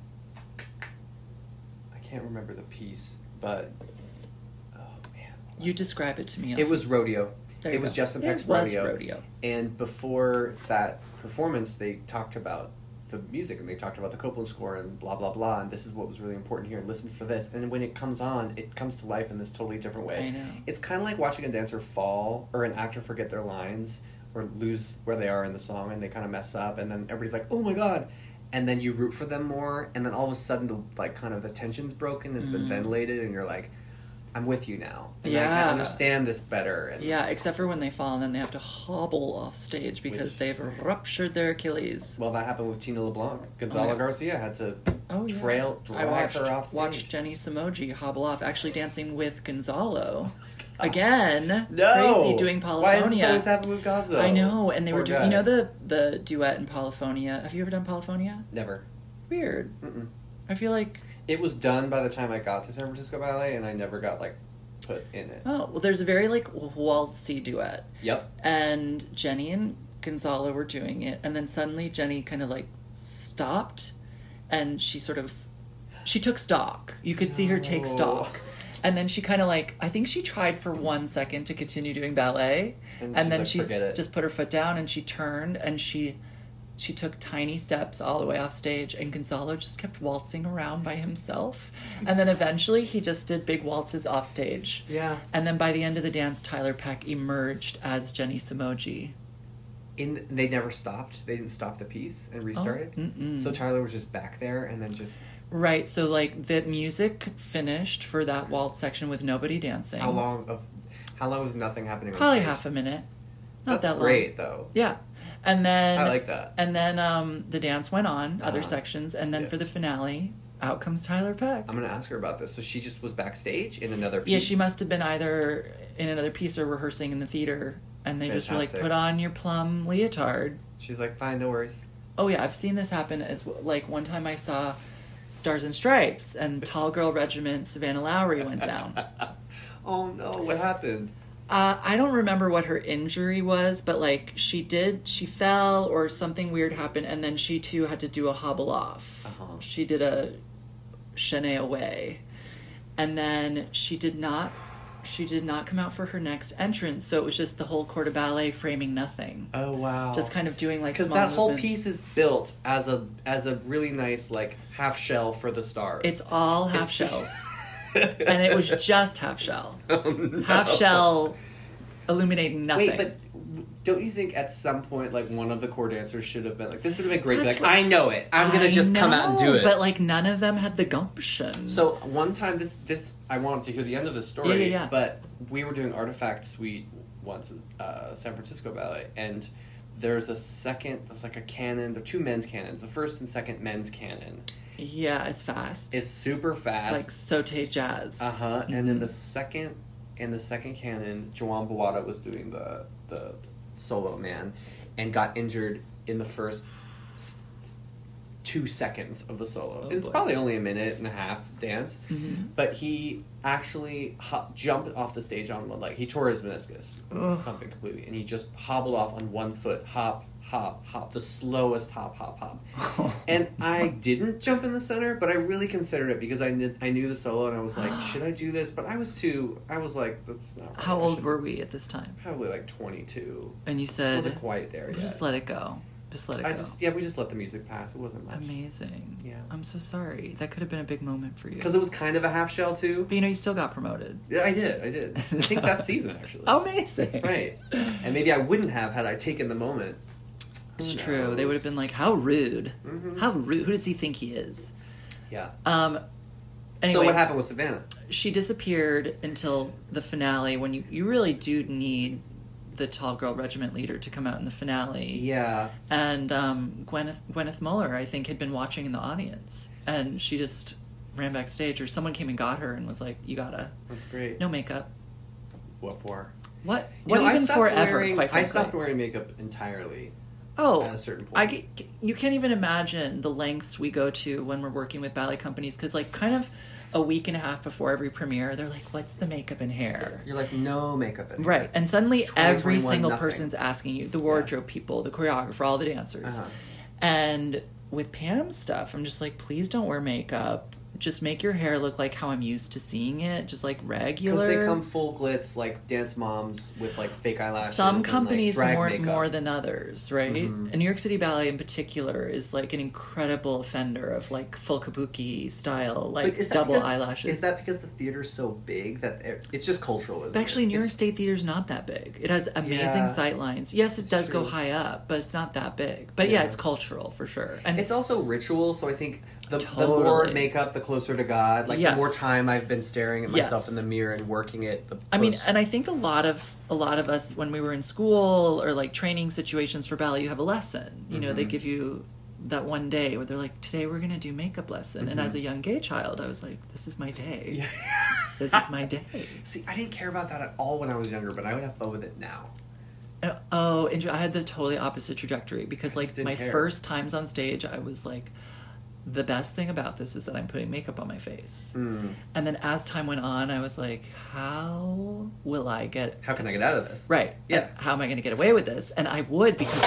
can't remember the piece, but, oh man. You describe it to me. It was Rodeo. There It you was go. Justin Peck's It was Rodeo. Rodeo. And before that performance, they talked about the music and they talked about the Copland score and blah blah blah. And this is what was really important here. And listen for this. And when it comes on, it comes to life in this totally different way. I know. It's kind of like watching a dancer fall or an actor forget their lines or lose where they are in the song and they kind of mess up. And then everybody's like, "Oh my god!" And then you root for them more. And then all of a sudden, the tension's broken. It's been ventilated, and you're like, I'm with you now. And I Yeah. can understand this better. And Yeah, except for when they fall and then they have to hobble off stage because they've ruptured their Achilles. Well, that happened with Tina LeBlanc. Gonzalo yeah. Garcia had to Oh, yeah. drag her off stage. watched Jenny Samoji hobble off, actually dancing with Gonzalo. Again, No! crazy doing Polyphonia. Why does this always happen with Gonzo? I know, and they Poor were doing. guy. You know the duet in Polyphonia. Have you ever done Polyphonia? Never. Weird. Mm-mm. I feel like It was done by the time I got to San Francisco Ballet, and I never got put in it. well, there's a very waltzy duet, Yep. and Jenny and Gonzalo were doing it, and then suddenly Jenny kind of stopped, and she took stock. You could see her take No. stock. And then she kind of I think she tried for 1 second to continue doing ballet. And And then she's she like, "Forget it." just put her foot down and she turned and she took tiny steps all the way off stage. And Gonzalo just kept waltzing around by himself. And then eventually he just did big waltzes off stage. Yeah. And then by the end of the dance, Tyler Peck emerged as Jenny Samoji. They never stopped. They didn't stop the piece and restart it. mm-mm. So Tyler was just back there and then just... Right, so the music finished for that waltz section with nobody dancing. How long was nothing happening on Probably stage? half a minute. Not That's that long. great, though. Yeah. And then I like that. And then the dance went on, other Uh-huh. sections, and then Yeah. for the finale, out comes Tyler Peck. I'm going to ask her about this. So she just was backstage in another piece? Yeah, she must have been either in another piece or rehearsing in the theater, and they just were Fantastic. put on your plum leotard. She's like, fine, no worries. Oh yeah, I've seen this happen as one time I saw Stars and Stripes, and Tall Girl Regiment Savannah Lowry went down. Oh no, what happened? I don't remember what her injury was, but like she fell or something weird happened, and then she too had to do a hobble off. She did a chaîné away, and then she did not come out for her next entrance. So it was just the whole corps de ballet framing nothing. Oh wow! Just kind of doing like because small that whole movements. piece is built as a really nice like half shell for the stars. It's all half shells. And it was just half shell. Oh, no. Half shell illuminating nothing. Wait, but don't you think at some point, like, one of the core dancers should have been like, this would have been great. That's Like, I know it. I'm going to just come out and do it. But, like, none of them had the gumption. So, one time, this I wanted to hear the end of this story. Yeah. But we were doing Artifact Suite once at San Francisco Ballet. And there's there's like a cannon. There are two men's cannons. The first and second men's cannon. Yeah, it's fast. It's super fast. Like sauté jazz. Uh-huh. Mm-hmm. And then the second cannon, Joan Bawada was doing the solo man and got injured in the first 2 seconds of the solo. Oh, it's boy. probably only a minute and a half dance, Mm-hmm. but he actually jumped off the stage on one leg. He tore his meniscus, something completely, and he just hobbled off on one foot, hop, hop, hop, the slowest hop, hop, hop. And I didn't jump in the center, but I really considered it because I knew the solo, and I was like, should I do this? But I was like, that's not right. How I old should- were we at this time? Probably like 22. And you I said, wasn't quite there yet. just let it go. Just let it go. We just let the music pass. It wasn't much. Amazing. Yeah. I'm so sorry. That could have been a big moment for you. Because it was kind of a half shell too. But you still got promoted. Yeah, I did. I think that season actually. Amazing. Right. And maybe I wouldn't have had I taken the moment. It's Who true. They knows? would have been like, how rude. Mhm. How rude. Who does he think he is? Yeah. Anyway, So what happened with Savannah? She disappeared until the finale when you really do need the tall girl regiment leader to come out in the finale. Yeah. And Gwyneth Muller, I think, had been watching in the audience. And she just ran backstage, or someone came and got her and was like, you gotta. That's great. No makeup. What for? What? You What know, I even stopped forever, wearing- quite I frankly. stopped wearing makeup entirely. Oh, at a certain point. you can't even imagine the lengths we go to when we're working with ballet companies, because like kind of a week and a half before every premiere, they're like, what's the makeup and hair? You're like, no makeup in Right, and suddenly It's every 2021, single nothing. person's asking you, the wardrobe people, the choreographer, all the dancers. Uh-huh. And with Pam's stuff, I'm just like, please don't wear makeup. Just make your hair look like how I'm used to seeing it, just like regular. Because they come full glitz, like dance moms with like fake eyelashes. Some and, companies like, drag more makeup. than others, right? Mhm. And New York City Ballet in particular is like an incredible offender of like full kabuki style, like But is that double because- eyelashes. Is that because the theater's so big that it's just cultural, isn't But actually, it? New York It's- State Theater's not that big. It has amazing Yeah. sight lines. Yes, it It's does go true. high up, but it's not that big. But yeah, Yeah. it's cultural for sure. And It's also ritual, so I think the Totally. more makeup, the closer to God. Like Yes. the more time I've been staring at myself Yes. in the mirror and working it. The I mean, close- and I think a lot of us when we were in school or like training situations for ballet, you have a lesson. You know, they Mhm. give you that one day where they're like, today we're going to do makeup lesson. And Mhm. as a young gay child, I was like, this is my day. Yeah. This is my day. See, I didn't care about that at all when I was younger, but I would have fun with it now. Oh, and I had the totally opposite trajectory because I like just didn't my care. first times on stage, I was like, the best thing about this is that I'm putting makeup on my face. Mm. And then as time went on, I was like, how will I get... How can I get out of this? Right. Yeah. And how am I going to get away with this? And I would because...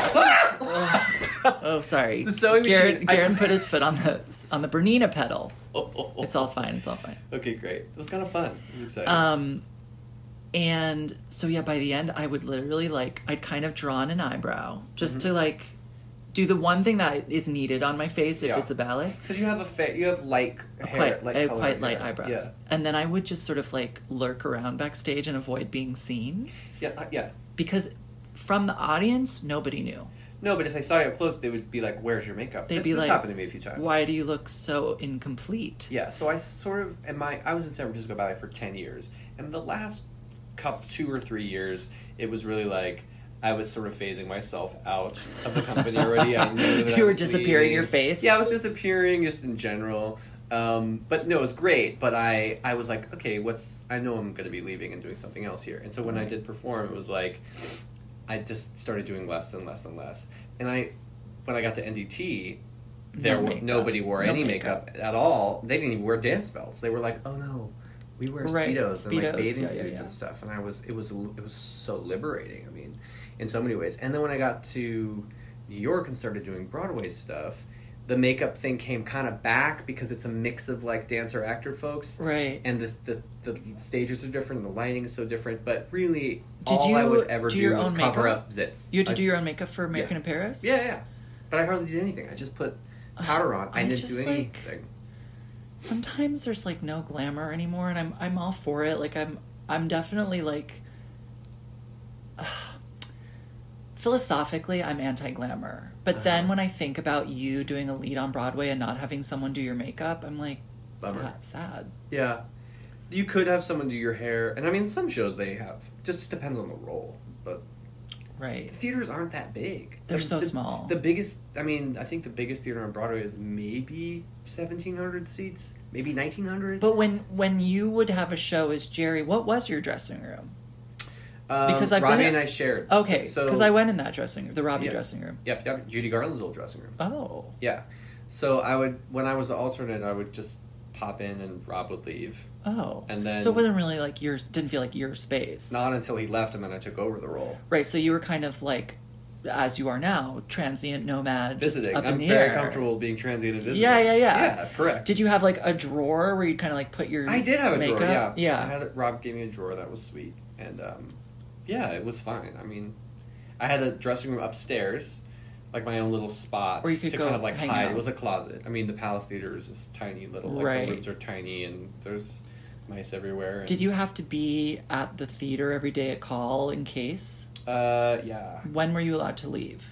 oh, sorry. The sewing machine- Garen put his foot on the Bernina pedal. It's all fine. It's all fine. Okay, great. It was kind of fun. It was exciting. And so, yeah, by the end, I would literally, like, I'd kind of drawn an eyebrow just Mm-hmm. to, like, do the one thing that is needed on my face if Yeah. it's a ballet. Because you have you have light hair, I have colored quite light hair. eyebrows. Yeah, And then I would just sort of, like, lurk around backstage and avoid being seen. yeah. Because from the audience, nobody knew. No, but if they saw you up close, they would be like, "Where's your makeup?" They'd This be like, happened to me a few times. Why do you look so incomplete? Yeah, so I sort of I was in San Francisco Ballet for 10 years, and the last 2 or 3 years, it was really like I was sort of phasing myself out of the company already. I knew that You I were was disappearing leaving. your face? Yeah, I was disappearing just in general. But no, it was great. But I was like, okay, I know I'm going to be leaving and doing something else here. And so when I did perform, it was like I just started doing less and less and less. And when I got to NDT, No makeup. nobody wore No any makeup at all. They didn't even wear dance belts. They were like, oh no, we wear Right, Speedos and like Speedos, bathing yeah, suits yeah. and stuff, and it was so liberating. I mean, in so many ways. And then when I got to New York and started doing Broadway stuff, the makeup thing came kind of back because it's a mix of like dancer actor folks, Right. and the stages are different, and the lighting is so different. But really, Did all you I would ever do do your was own cover makeup? up zits. You had to I- do your own makeup for American Yeah. in Paris? Yeah. But I hardly did anything. I just put powder on. I didn't just, do like, anything. Sometimes there's like no glamour anymore, and I'm all for it. Like I'm definitely like philosophically I'm anti-glamour. But then when I think about you doing a lead on Broadway and not having someone do your makeup, I'm like Bummer. sad. Yeah. You could have someone do your hair, and I mean, some shows they have. It just depends on the role. But Right. the theaters aren't that big. They're so small. The biggest, I mean, I think the biggest theater on Broadway is maybe 1,700 seats, maybe 1,900. But when you would have a show as Jerry, what was your dressing room? Because I've Robbie been and I shared. Okay, So- because I went in that dressing room, the Robbie Yeah. dressing room. Yep. Judy Garland's old dressing room. Oh. Yeah. So I would, when I was the alternate, I would just pop in and Rob would leave. Oh. And then- So it wasn't really like yours, didn't feel like your space. Not until he left, and then I took over the role. Right, so you were kind of like, as you are now, transient nomad, Visiting. just up in I'm the very air. comfortable being transient and visiting. Yeah. Yeah, correct. Did you have like a drawer where you kind of like put your I did have a makeup? drawer, yeah. Yeah. I had Rob gave me a drawer that was sweet, and yeah, it was fine. I mean, I had a dressing room upstairs, like my own little spot Where you could to go kind of like hang hide. out. It was a closet. I mean, the Palace Theater is this tiny little, like Right. the rooms are tiny, and there's mice everywhere. And, Did you have to be at the theater every day at call in case? Yeah. When were you allowed to leave?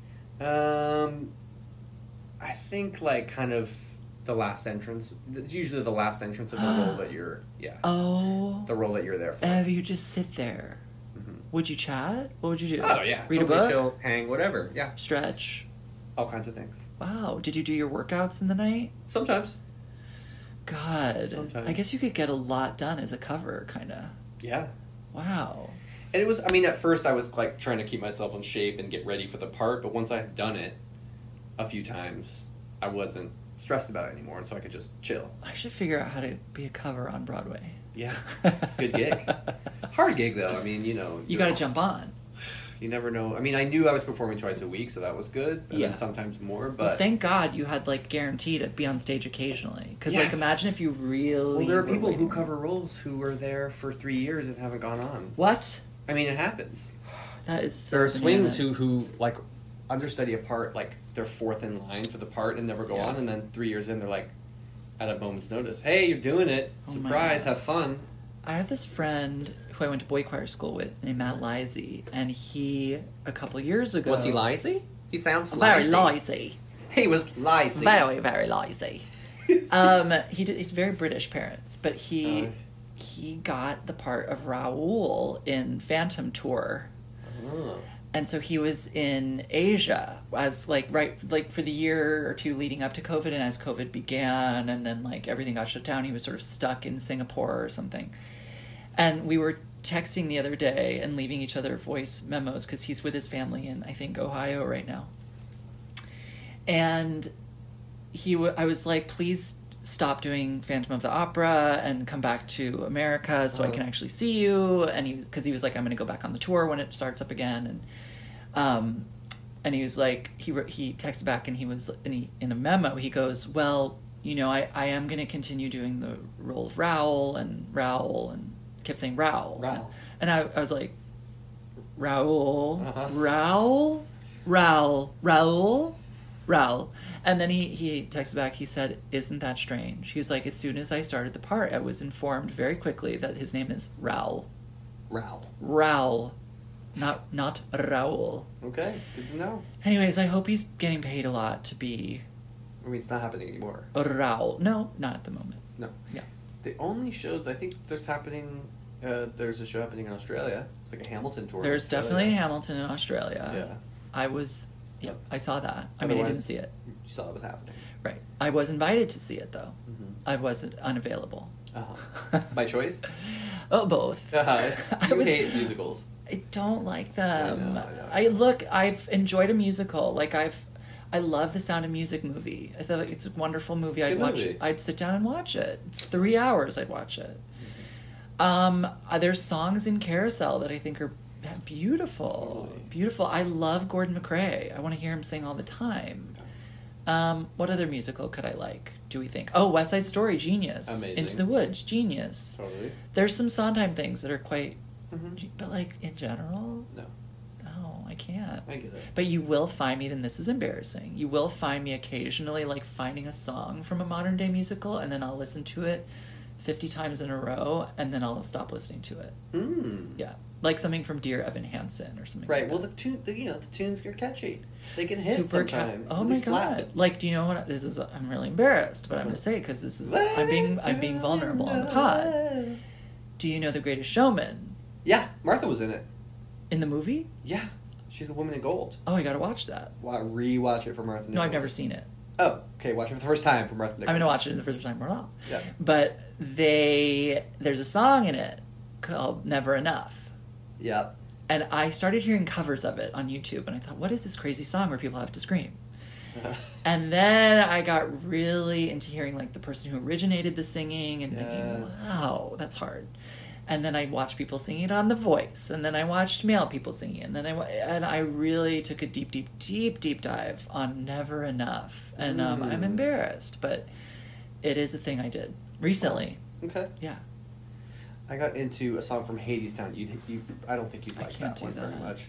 I think like kind of the last entrance. It's usually the last entrance of the role that you're. Yeah. Oh. The role that you're there for. You just sit there. Mhm. Would you chat? What would you do? Oh yeah. Read totally a book? chill, hang, whatever. Yeah. Stretch? All kinds of things. Wow. Did you do your workouts in the night? Sometimes. God. Sometimes. I guess you could get a lot done as a cover, kind of. Yeah. Wow. And it was, I mean, at first I was like trying to keep myself in shape and get ready for the part, but once I had done it a few times, I wasn't stressed about it anymore, and so I could just chill. I should figure out how to be a cover on Broadway. Yeah. Good gig. Hard gig, though. I mean, you know. You got to jump on. You never know. I mean, I knew I was performing twice a week, so that was good, and Yeah. then sometimes more, but... Well, thank God you had like guaranteed to be on stage occasionally. Because Yeah. like imagine if you really. Well, there are were people who waiting. cover roles who were there for 3 years and haven't gone on. What? I mean, it happens. That is so. There are swings bananas. who like understudy a part, like they're fourth in line for the part and never go Yeah. on, and then 3 years in they're like, at a moment's notice, hey, you're doing it, Oh my surprise, God. have fun. I have this friend who I went to boy choir school with named Matt Lisey, and he a couple years ago lazy? He sounds very lazy, He was lazy. very very lazy. He's very British parents, but he got the part of Raoul in Phantom Tour. Oh. And so he was in Asia as like for the year or two leading up to COVID, and as COVID began and then like everything got shut down, he was sort of stuck in Singapore or something. And we were texting the other day and leaving each other voice memos because he's with his family in, I think, Ohio right now. And I was like, please stop doing Phantom of the Opera and come back to America so I can actually see you. And because he was like, I'm going to go back on the tour when it starts up again. And he was like, he texted back and in a memo, he goes, well, you know, I am going to continue doing the role of Raoul and kept saying Raoul. Raoul. And I was like, Raoul, Uh-huh. Raoul. And then he texted back, he said, isn't that strange? He was like, as soon as I started the part, I was informed very quickly that his name is Raoul. Raoul. Not Raoul. Okay, good to know. Anyways, I hope he's getting paid a lot to be I mean, it's not happening anymore. Raoul. No, not at the moment. No. Yeah. The only shows, I think there's a show happening in Australia. It's like a Hamilton tour. in There's Australia. definitely a Hamilton in Australia. Yeah. I saw that. I mean, I Otherwise- didn't see it. You saw it was happening. Right. I was invited to see it, though. Mhm. I wasn't unavailable. By choice? Oh, both. You hate musicals. I don't like them. I know. I've enjoyed a musical. Like I love the Sound of Music movie. I thought it's a wonderful movie. I'd Good watch movie. it. I'd sit down and watch it. It's 3 hours. I'd watch it. There's songs in Carousel that I think are beautiful. Totally. Beautiful. I love Gordon McRae. I want to hear him sing all the time. What other musical could I like, do we think? Oh, West Side Story, genius. Amazing. Into the Woods, genius. Totally. There's some Sondheim things that are quite... Mm-hmm. But, like, in general? No. No, I can't. I get it. But you will find me, then this is embarrassing, you will find me occasionally, like, finding a song from a modern-day musical, and then I'll listen to it 50 times in a row, and then I'll stop listening to it. Yeah. Like something from Dear Evan Hansen or something Right. like Well, that. the tunes are catchy. They can hit Super sometime. oh They my slap. god! Like, do you know what this is? I'm really embarrassed, but I'm going to say it because this is I'm being vulnerable on the pod. Do you know The Greatest Showman Yeah, Martha was in it. in the movie? Yeah, she's the woman in gold. Oh, I got to watch that. Rewatch it for Martha Nichols. No, I've never seen it. Oh, okay. Watch it for the first time for Martha Nichols. I'm going to watch it the first time. Well, Yeah. but there's a song in it called "Never Enough." Yeah. And I started hearing covers of it on YouTube, and I thought, what is this crazy song where people have to scream? And then I got really into hearing, like, the person who originated the singing and thinking, Yes. wow, that's hard. And then I watched people singing it on The Voice, and then I watched male people singing it, and then I really took a deep dive on Never Enough. And I'm embarrassed, but it is a thing I did recently. Okay. Yeah. I got into a song from Hadestown. I don't think you'd I like can't that do one very that. much.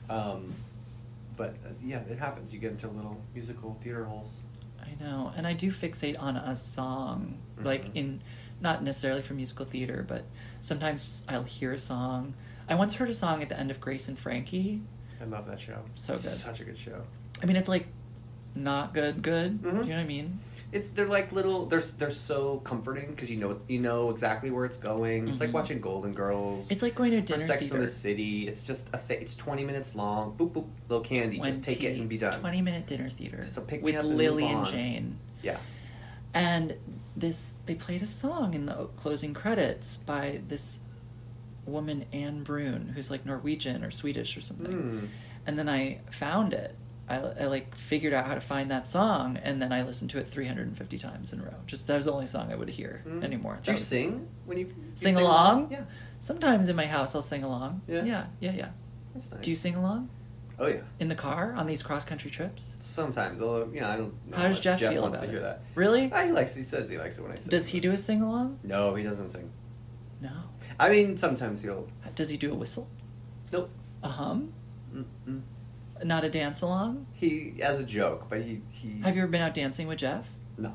But yeah, it happens. You get into little musical theater holes. I know, and I do fixate on a song, like Mhm. not necessarily from musical theater, but sometimes I'll hear a song. I once heard a song at the end of Grace and Frankie. I love that show. So good. Such a good show. I mean, it's like not good. Do you know what I mean? They're like little. They're so comforting because you know exactly where it's going. It's like Mhm. watching Golden Girls. It's like going to a or dinner Sex theater. and the City. It's just it's 20 minutes long. Boop boop, little candy. Just take it and be done. 20-minute dinner theater Just to pick me with up and Lily move and on. Jane. Yeah. And they played a song in the closing credits by this woman, Anne Brun, who's like Norwegian or Swedish or something. And then I found it. I like figured out how to find that song, and then I listened to it 350 times in a row. Just that was the only song I would hear anymore. Do you sing when you sing along? Yeah. Sometimes in my house I'll sing along. Yeah? Yeah. That's nice. Do you sing along Oh yeah. in the car on these cross country trips? Sometimes, although I don't know How does much Jeff feel wants about to hear it? that. Really? He says he likes it when I sing. Does he do a sing along? No, he doesn't sing. No. I mean, sometimes he'll. Does he do a whistle? Nope. A hum? Mm-mm. Not a dance along? He as a joke, but he. Have you ever been out dancing with Jeff? No.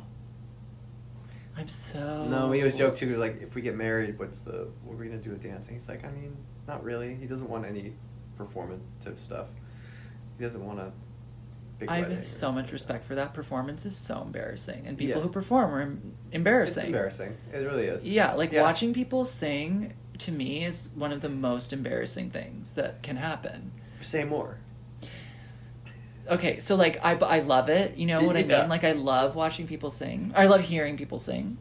I'm so... No, he was joke too. Like, if we get married, what are we gonna do with dancing? He's like, I mean, not really. He doesn't want any performative stuff. He doesn't want a big I wedding. have so much respect for that. Performance is so embarrassing, and people Yeah. who perform are embarrassing. It's embarrassing. It really is. Yeah, like watching people sing to me is one of the most embarrassing things that can happen. Say more. Okay, so like I love it. You know what I Yeah. mean? Like I love watching people sing. I love hearing people sing.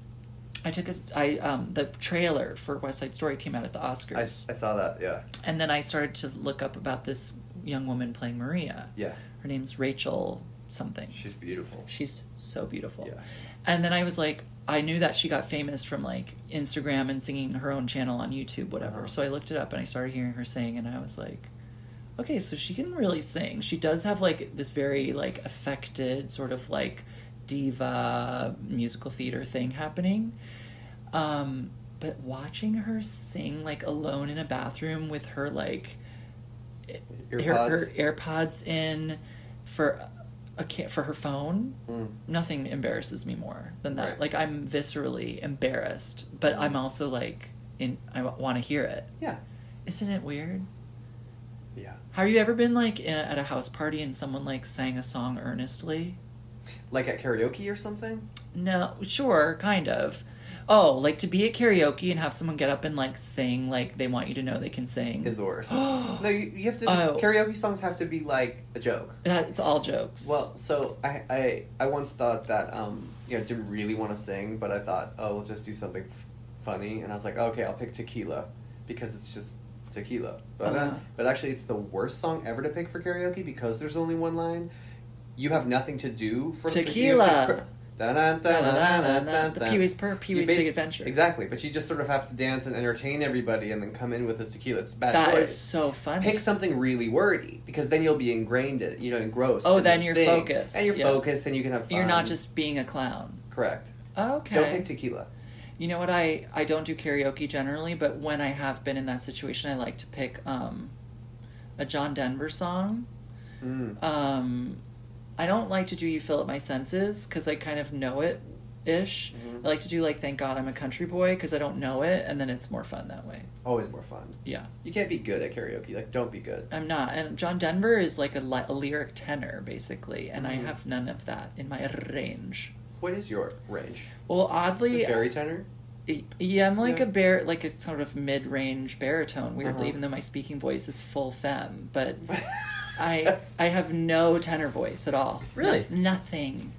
The trailer for West Side Story came out at the Oscars. I saw that. Yeah. And then I started to look up about this young woman playing Maria. Yeah. Her name's Rachel something. She's beautiful. She's so beautiful. Yeah. And then I was like, I knew that she got famous from like Instagram and singing her own channel on YouTube, whatever. Uh-huh. So I looked it up and I started hearing her sing, and I was like, okay, so she can really sing. She does have like this very like affected sort of like diva musical theater thing happening. But watching her sing like alone in a bathroom with her like her AirPods in for her phone, nothing embarrasses me more than that. Right. Like I'm viscerally embarrassed, but I'm also like I want to hear it. Yeah. Isn't it weird? Yeah. Have you ever been like at a house party and someone like sang a song earnestly? Like at karaoke or something? No, sure, kind of. Oh, like to be at karaoke and have someone get up and like sing like they want you to know they can sing. Is the worst. No, you have to. Oh. Karaoke songs have to be like a joke. It's all jokes. Well, so I once thought that didn't really want to sing, but I thought, oh, we'll just do something funny, and I was like, okay, I'll pick Tequila because it's just tequila. But actually, it's the worst song ever to pick for karaoke because there's only one line. You have nothing to do for Tequila. The Pee-wee's Big Adventure. Exactly, but you just sort of have to dance and entertain everybody and then come in with this tequila. It's a bad That choice. is so funny. Pick something really wordy, because then you'll be ingrained in it, engrossed. Oh, in then this you're thing. focused. And you're Yeah. focused and you can have fun. You're not just being a clown. Correct. Okay. Don't pick tequila. You know what? I don't do karaoke generally, but when I have been in that situation, I like to pick a John Denver song. I don't like to do You Fill Up My Senses because I kind of know it ish. Mm-hmm. I like to do like Thank God I'm a Country Boy because I don't know it, and then it's more fun that way. Always more fun. Yeah. You can't be good at karaoke. Like, don't be good. I'm not. And John Denver is like a lyric tenor, basically, and I Mhm. have none of that in my range. What is your range? Well, oddly, Barry tenor? yeah, I'm like Yeah. like a sort of mid-range baritone, weirdly, even though my speaking voice is full femme, but I have no tenor voice at all. Really? Nothing.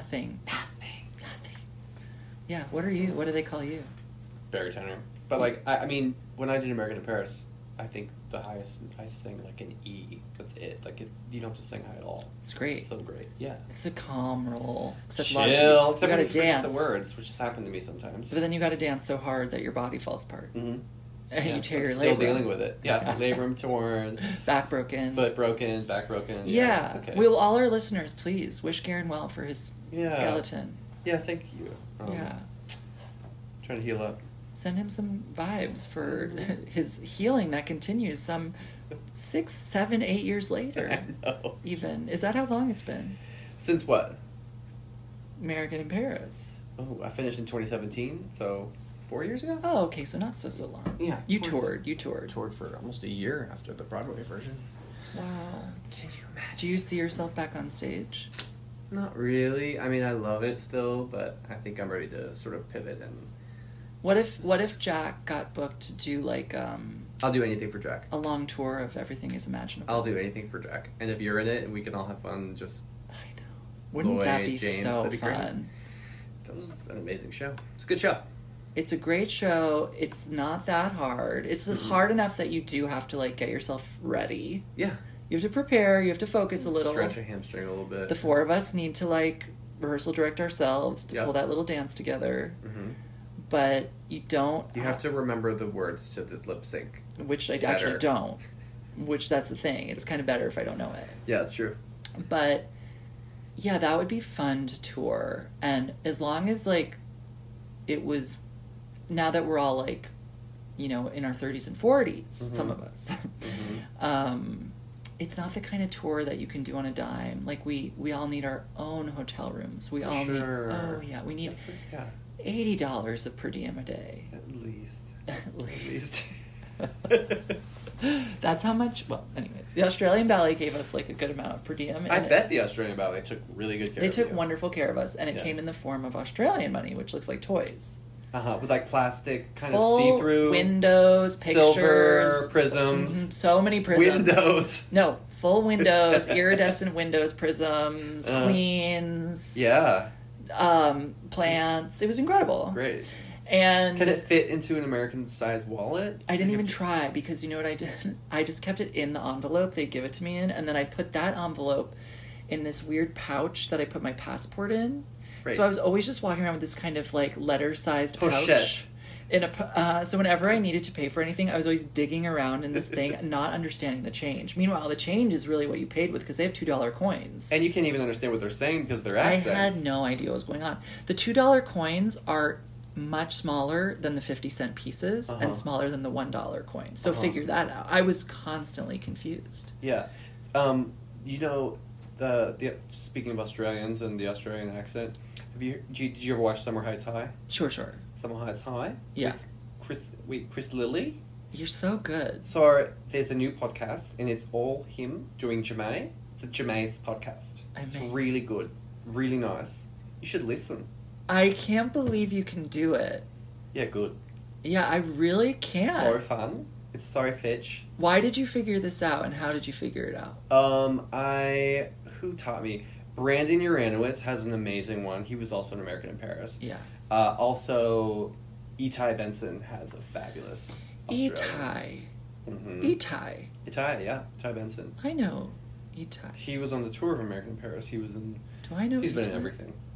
Yeah, what are you? What do they call you? Barry tenor. But, like, I mean, when I did American in Paris, I think the highest, I sang, like, an E. That's it. Like, you don't have to sing high at all. It's great. It's so great. Yeah. It's a calm role. Except Chill. a lot of Except you when gotta you forget dance. the words, which has happened to me sometimes. But then you gotta dance so hard that your body falls apart. Mm-hmm. And you tear your Still labrum. dealing with it. Yeah, labrum torn, Back broken. foot broken, back broken. Yeah. It's okay. Will all our listeners please wish Garen well for his Yeah. skeleton. Yeah, thank you. Yeah. Trying to heal up. Send him some vibes for his healing that continues some 6, 7, 8 years later. I know. Even. Is that how long it's been? Since what? American in Paris. Oh, I finished in 2017, so 4 years ago? Oh, okay, so not so long. Yeah. You 4 toured. I toured for almost a year after the Broadway version. Wow. Can you imagine? Do you see yourself back on stage? Not really. I mean, I love it still, but I think I'm ready to sort of pivot and... What if Jack got booked to do like I'll do anything for Jack. a long tour of Everything Is Imaginable? I'll do anything for Jack. And if you're in it and we can all have fun, just... I know. Wouldn't that Lloyd, be James, so that'd be great. fun? That was an amazing show. It's a good show. It's a great show. It's not that hard. It's hard enough that you do have to like get yourself ready. Yeah. You have to prepare. You have to focus a little. Stretch a hamstring a little bit. The four of us need to like rehearsal direct ourselves to Yep. pull that little dance together. Mm-hmm. But you don't. You have to remember the words to the lip sync. Which I actually don't. Which that's the thing. It's kind of better if I don't know it. Yeah, that's true. But yeah, that would be fun to tour. And as long as like it was, now that we're all like, in our 30s and 40s, some of us, it's not the kind of tour that you can do on a dime. Like we all need our own hotel rooms. We all need. Oh yeah, we need $80 of per diem a day. At least. At least. That's how much. Well, anyways, the Australian Ballet gave us like a good amount of per diem. I bet the Australian Ballet took really good care They of took you. wonderful care of us, and it Yeah. came in the form of Australian money, which looks like toys. With like plastic, kind Full of see-through. windows, pictures, Silver prisms. so many prisms. Windows. No, full windows, iridescent windows, prisms, queens. Yeah. Plants. It was incredible. Great. And Can it fit into an American-sized wallet? I didn't even try because you know what I did? I just kept it in the envelope they'd give it to me in, and then I put that envelope in this weird pouch that I put my passport in. Right. So I was always just walking around with this kind of like letter-sized pouch. Pochette. So whenever I needed to pay for anything, I was always digging around in this thing, not understanding the change. Meanwhile, the change is really what you paid with because they have $2 coins. And you can't even understand what they're saying because of their I accents. had no idea what was going on. The $2 coins are much smaller than the 50-cent pieces and smaller than the $1 coin. So figure that out. I was constantly confused. Yeah. The speaking of Australians and the Australian accent, did you ever watch Summer Heights High? Sure. Summer Heights High? Yeah. With Chris Lilly? You're so good. So there's a new podcast, and it's all him doing Jamae. It's a Jamae's podcast. Amazing. It's really good. Really nice. You should listen. I can't believe you can do it. Yeah, good. Yeah, I really can't. So fun. It's so fetch. Why did you figure this out, and how did you figure it out? Who taught me? Brandon Uranowitz has an amazing one. He was also an American in Paris. Yeah. Also, Itai Benson has a fabulous Australian. Itai. Mm-hmm. Itai. Itai Benson. I know Itai. He was on the tour of American in Paris. He was in... Do I know He's Itai? been in everything.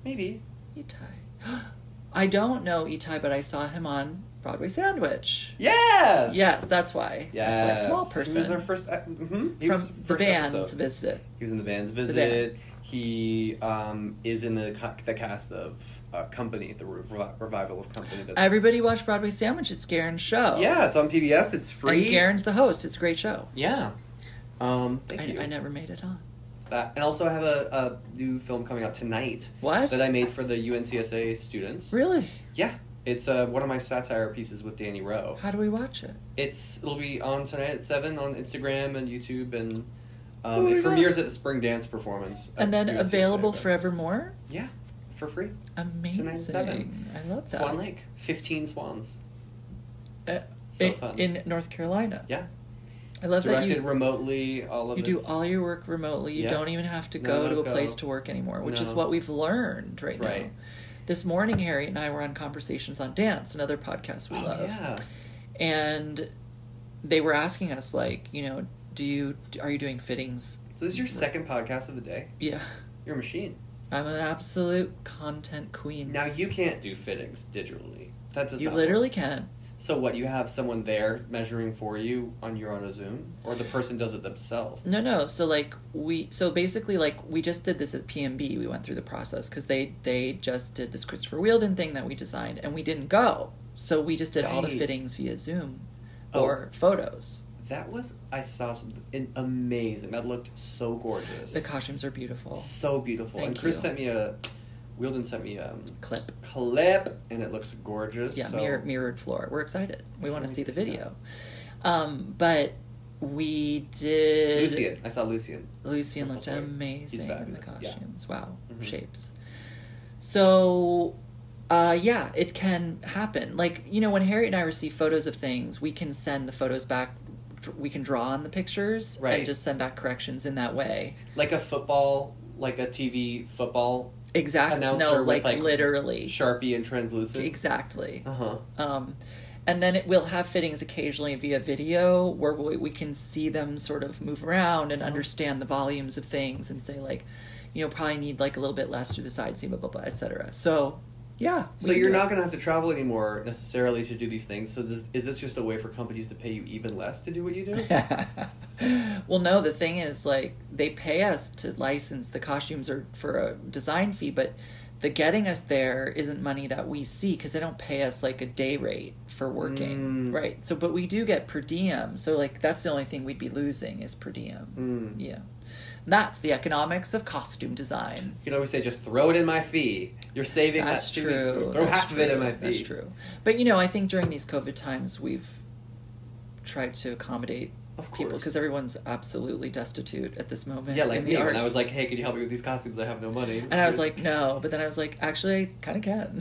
Maybe. Itai. I don't know Itai, but I saw him on Broadway Sandwich. Yes! Yes, that's why. Yes. That's why. Small person. He was our first... He From was the first band's episode. visit. He was in the band's visit. band. He is in the cast of Company, the revival of Company. That's... Everybody watch Broadway Sandwich. It's Garen's show. Yeah, it's on PBS. It's free. And Garen's the host. It's a great show. Yeah. Thank you. I never made it on. That. And also I have a new film coming out tonight. What? That I made for the UNCSA students. Really? Yeah. It's one of my satire pieces with Danny Rowe. How do we watch it? It'll be on tonight at 7 on Instagram and YouTube, and Oh it my premieres God. at the Spring Dance Performance. at And then UNCSA, available but- forevermore? Yeah, for free. Amazing. Tonight at 7. I love that. Swan Lake. 15 swans. Uh, So fun. in North Carolina. Yeah. I love that Directed you remotely, all of you it. do all your work remotely. You Yeah. don't even have to No, go no, to a go. place to work anymore, which is No. what we've learned That's now. right. This morning, Harriet and I were on Conversations on Dance, another podcast we love. Yeah. And they were asking us, like, you know, are you doing fittings? So this is your second podcast of the day? Yeah. You're a machine. I'm an absolute content queen. Now you can't do fittings digitally. That does You not literally work. can. So what, you have someone there measuring for you you're on a Zoom? Or the person does it themselves? No. So basically, we just did this at PMB. We went through the process because they just did this Christopher Wheeldon thing that we designed, and we didn't go. So we just did all the Right. fittings via Zoom Oh. or photos. That was, I saw something amazing. That looked so gorgeous. The costumes are beautiful. So beautiful. Thank and Chris you. Wheeldon sent me a Clip. clip, and it looks gorgeous. Yeah, so. mirrored floor. We're excited. We want to Can't see wait the to see video. But we did... Lucian. I saw Lucian. Lucian looked He's amazing in the fabulous, yeah. costumes. Wow. Mhm. Shapes. So, yeah, it can happen. Like, you know, when Harriet and I receive photos of things, we can send the photos back. We can draw on the pictures Right. and just send back corrections in that way. Like a TV football Exactly. announcer No, with, like, literally. Sharpie and translucent. Exactly. Uh-huh. And then we'll have fittings occasionally via video where we can see them sort of move around and understand the volumes of things and say, like, you know, probably need like a little bit less through the side seam, blah, blah, blah, etc. So, yeah. So you're not going to have to travel anymore necessarily to do these things. So is this just a way for companies to pay you even less to do what you do? Well, no, the thing is, like, they pay us to license the costumes or for a design fee, but the getting us there isn't money that we see because they don't pay us like a day rate for working, right? So, but we do get per diem. So, like, that's the only thing we'd be losing is per diem. Yeah, that's the economics of costume design. You can always say, just throw it in my fee. You're saving That's that 2 true. weeks. Throw That's half of it in true. my fee. That's true. But, you know, I think during these COVID times, we've tried to accommodate Of people course. because everyone's absolutely destitute at this moment. Yeah, like in the me. When arts. I was like, hey, can you help me with these costumes? I have no money. And I was like, no. But then I was like, actually, I kind of can.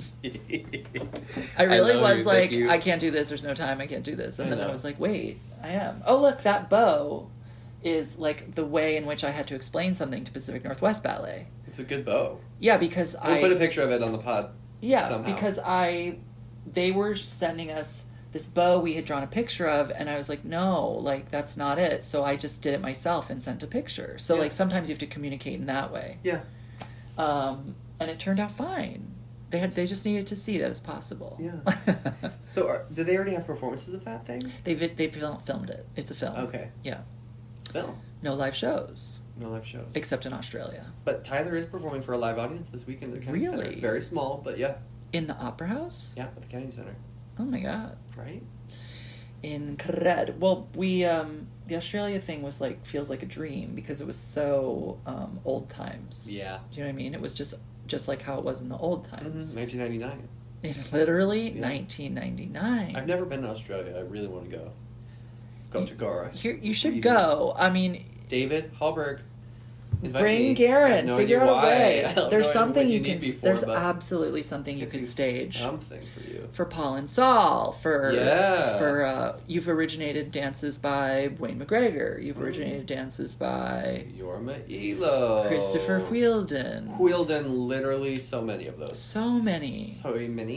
I really love was you, like, thank you. I can't do this. There's no time. I can't do this. And I then I know. was like, wait, I am. Oh, look, that bow is like the way in which I had to explain something to Pacific Northwest Ballet. It's a good bow. Yeah, because We'll put a picture of it on the pod. Yeah, somehow. because they were sending us this bow we had drawn a picture of, and I was like, no, like, that's not it. So I just did it myself and sent a picture. So, Yeah. like, sometimes you have to communicate in that way. Yeah. And it turned out fine. They just needed to see that it's possible. Yeah. So do they already have performances of that thing? they filmed it. It's a film. Okay. Yeah. Film. No live shows, No live shows. except in Australia. But Tyler is performing for a live audience this weekend at the Kennedy Center. Really? Very small, but yeah. In the Opera House? Yeah, at the Kennedy Center. Oh my god. Right? Incredible. Well, we the Australia thing was like feels like a dream because it was so old times. Yeah. Do you know what I mean? It was just like how it was in the old times. 1999. Literally Yeah. 1999. I've never been to Australia. I really want to go. Go to Gara. Here you should Really. go. I mean, David Hallberg. Invite bring me. I Garen. have no Figure idea out a why. way. I have There's no idea something what you need can. me for, There's but absolutely something you could could do stage. Something for you. For Paul and Saul, Yeah. for you've originated dances by Wayne McGregor. You've originated dances by Yorma Elo. Christopher Wheeldon. Wheeldon, literally so many of those. So many. So many?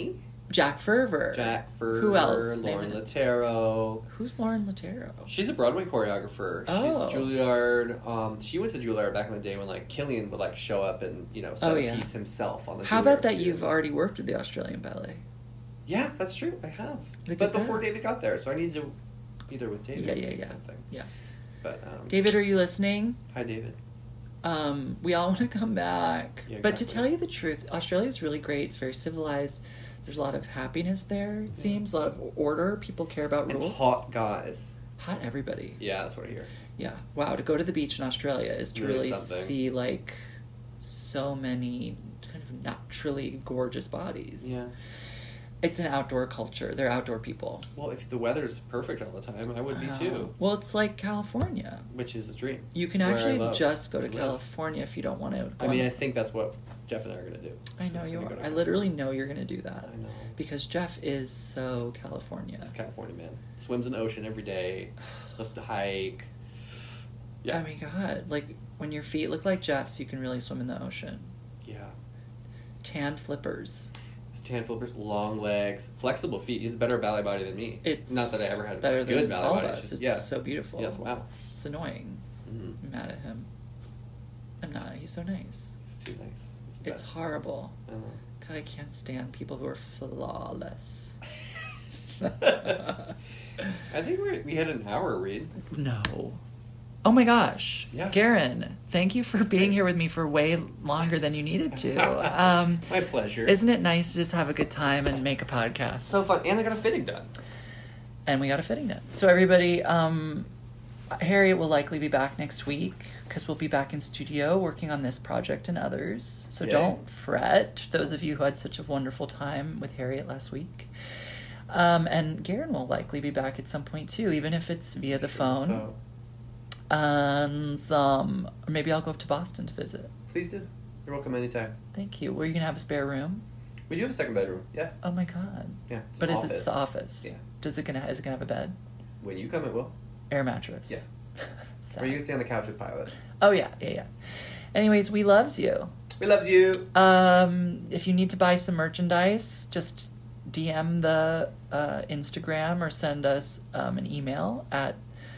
Jack Ferver. Jack Ferver. Who else? Lauren Latero. Who's Lauren Latero? She's a Broadway choreographer. Oh. She's Juilliard. She went to Juilliard back in the day when like Killian would like show up and set a piece himself on the. How Juilliard about that? studios. You've already worked with the Australian Ballet. Yeah, that's true. I have. Look But at before that. David got there, so I need to be there with David. Yeah. Or something. Yeah. But David, are you listening? hi, David. We all want to come back. Yeah, But to exactly. tell you the truth, Australia's really great. It's very civilized. There's a lot of happiness there, it seems. A lot of order. People care about And rules. hot guys. Hot everybody. Yeah, that's what I hear. Yeah. Wow, to go to the beach in Australia is to Really really something. see, like, so many kind of naturally gorgeous bodies. Yeah. It's an outdoor culture. They're outdoor people. Well, if the weather's perfect all the time, I would be too. Well, it's like California. Which is a dream. You can It's where I actually love just go to live. California if you don't want to. I mean, I think that's what Jeff and I are going to do. I know Just you gonna are. go to I literally know you're going to do that. I know. Because Jeff is so California. He's California man. Swims in the ocean every day. Loves to hike. Yeah. Oh my god. Like, when your feet look like Jeff's, you can really swim in the ocean. Yeah. Tan flippers. His tan flippers, long legs, flexible feet. He's a better ballet body than me. It's not that I ever had a better good than ballet all body. of us. It's yeah. so beautiful. Yes, wow. It's annoying. Mhm. I'm mad at him. I'm not. He's so nice. It's too nice. the It's best. horrible. I know. God, I can't stand people who are flawless. I think we had an hour, Reed. No. Oh my gosh. Yeah. Garen, thank you for being here with me for way longer than you needed to. My pleasure. Isn't it nice to just have a good time and make a podcast? so fun? And I got a fitting done. And we got a fitting done. So everybody, Harriet will likely be back next week because we'll be back in studio working on this project and others. So Yay. don't fret, those of you who had such a wonderful time with Harriet last week. And Garen will likely be back at some point too, even if it's via the phone. So, And or maybe I'll go up to Boston to visit. please do. You're welcome anytime. Thank you. Were you gonna have a spare room? We do have a second bedroom. Yeah. Oh my god! Yeah. It's But an is it the office? Yeah. Is it gonna have a bed? When you come, it will. Air mattress. Yeah. Sad. Or you can stay on the couch with Pilot. Oh yeah. Anyways, we loves you. We love you. If you need to buy some merchandise, just DM the Instagram or send us an email at.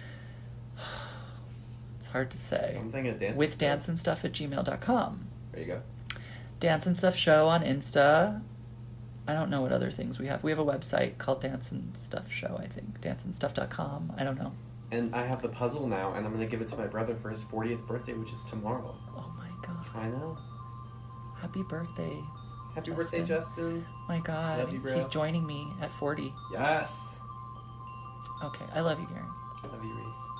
It's hard to say. Something at dance. With danceandstuff@gmail.com. There you go. Dance and Stuff Show on Insta. I don't know what other things we have. We have a website called Dance and Stuff Show, I think. danceandstuff.com. I don't know. And I have the puzzle now, and I'm going to give it to my brother for his 40th birthday, which is tomorrow. Oh my god. I know. Happy birthday. Happy birthday, Justin. My god. Love you, bro. He's joining me at 40. Yes. Okay. I love you, Garen. I love you, Reed.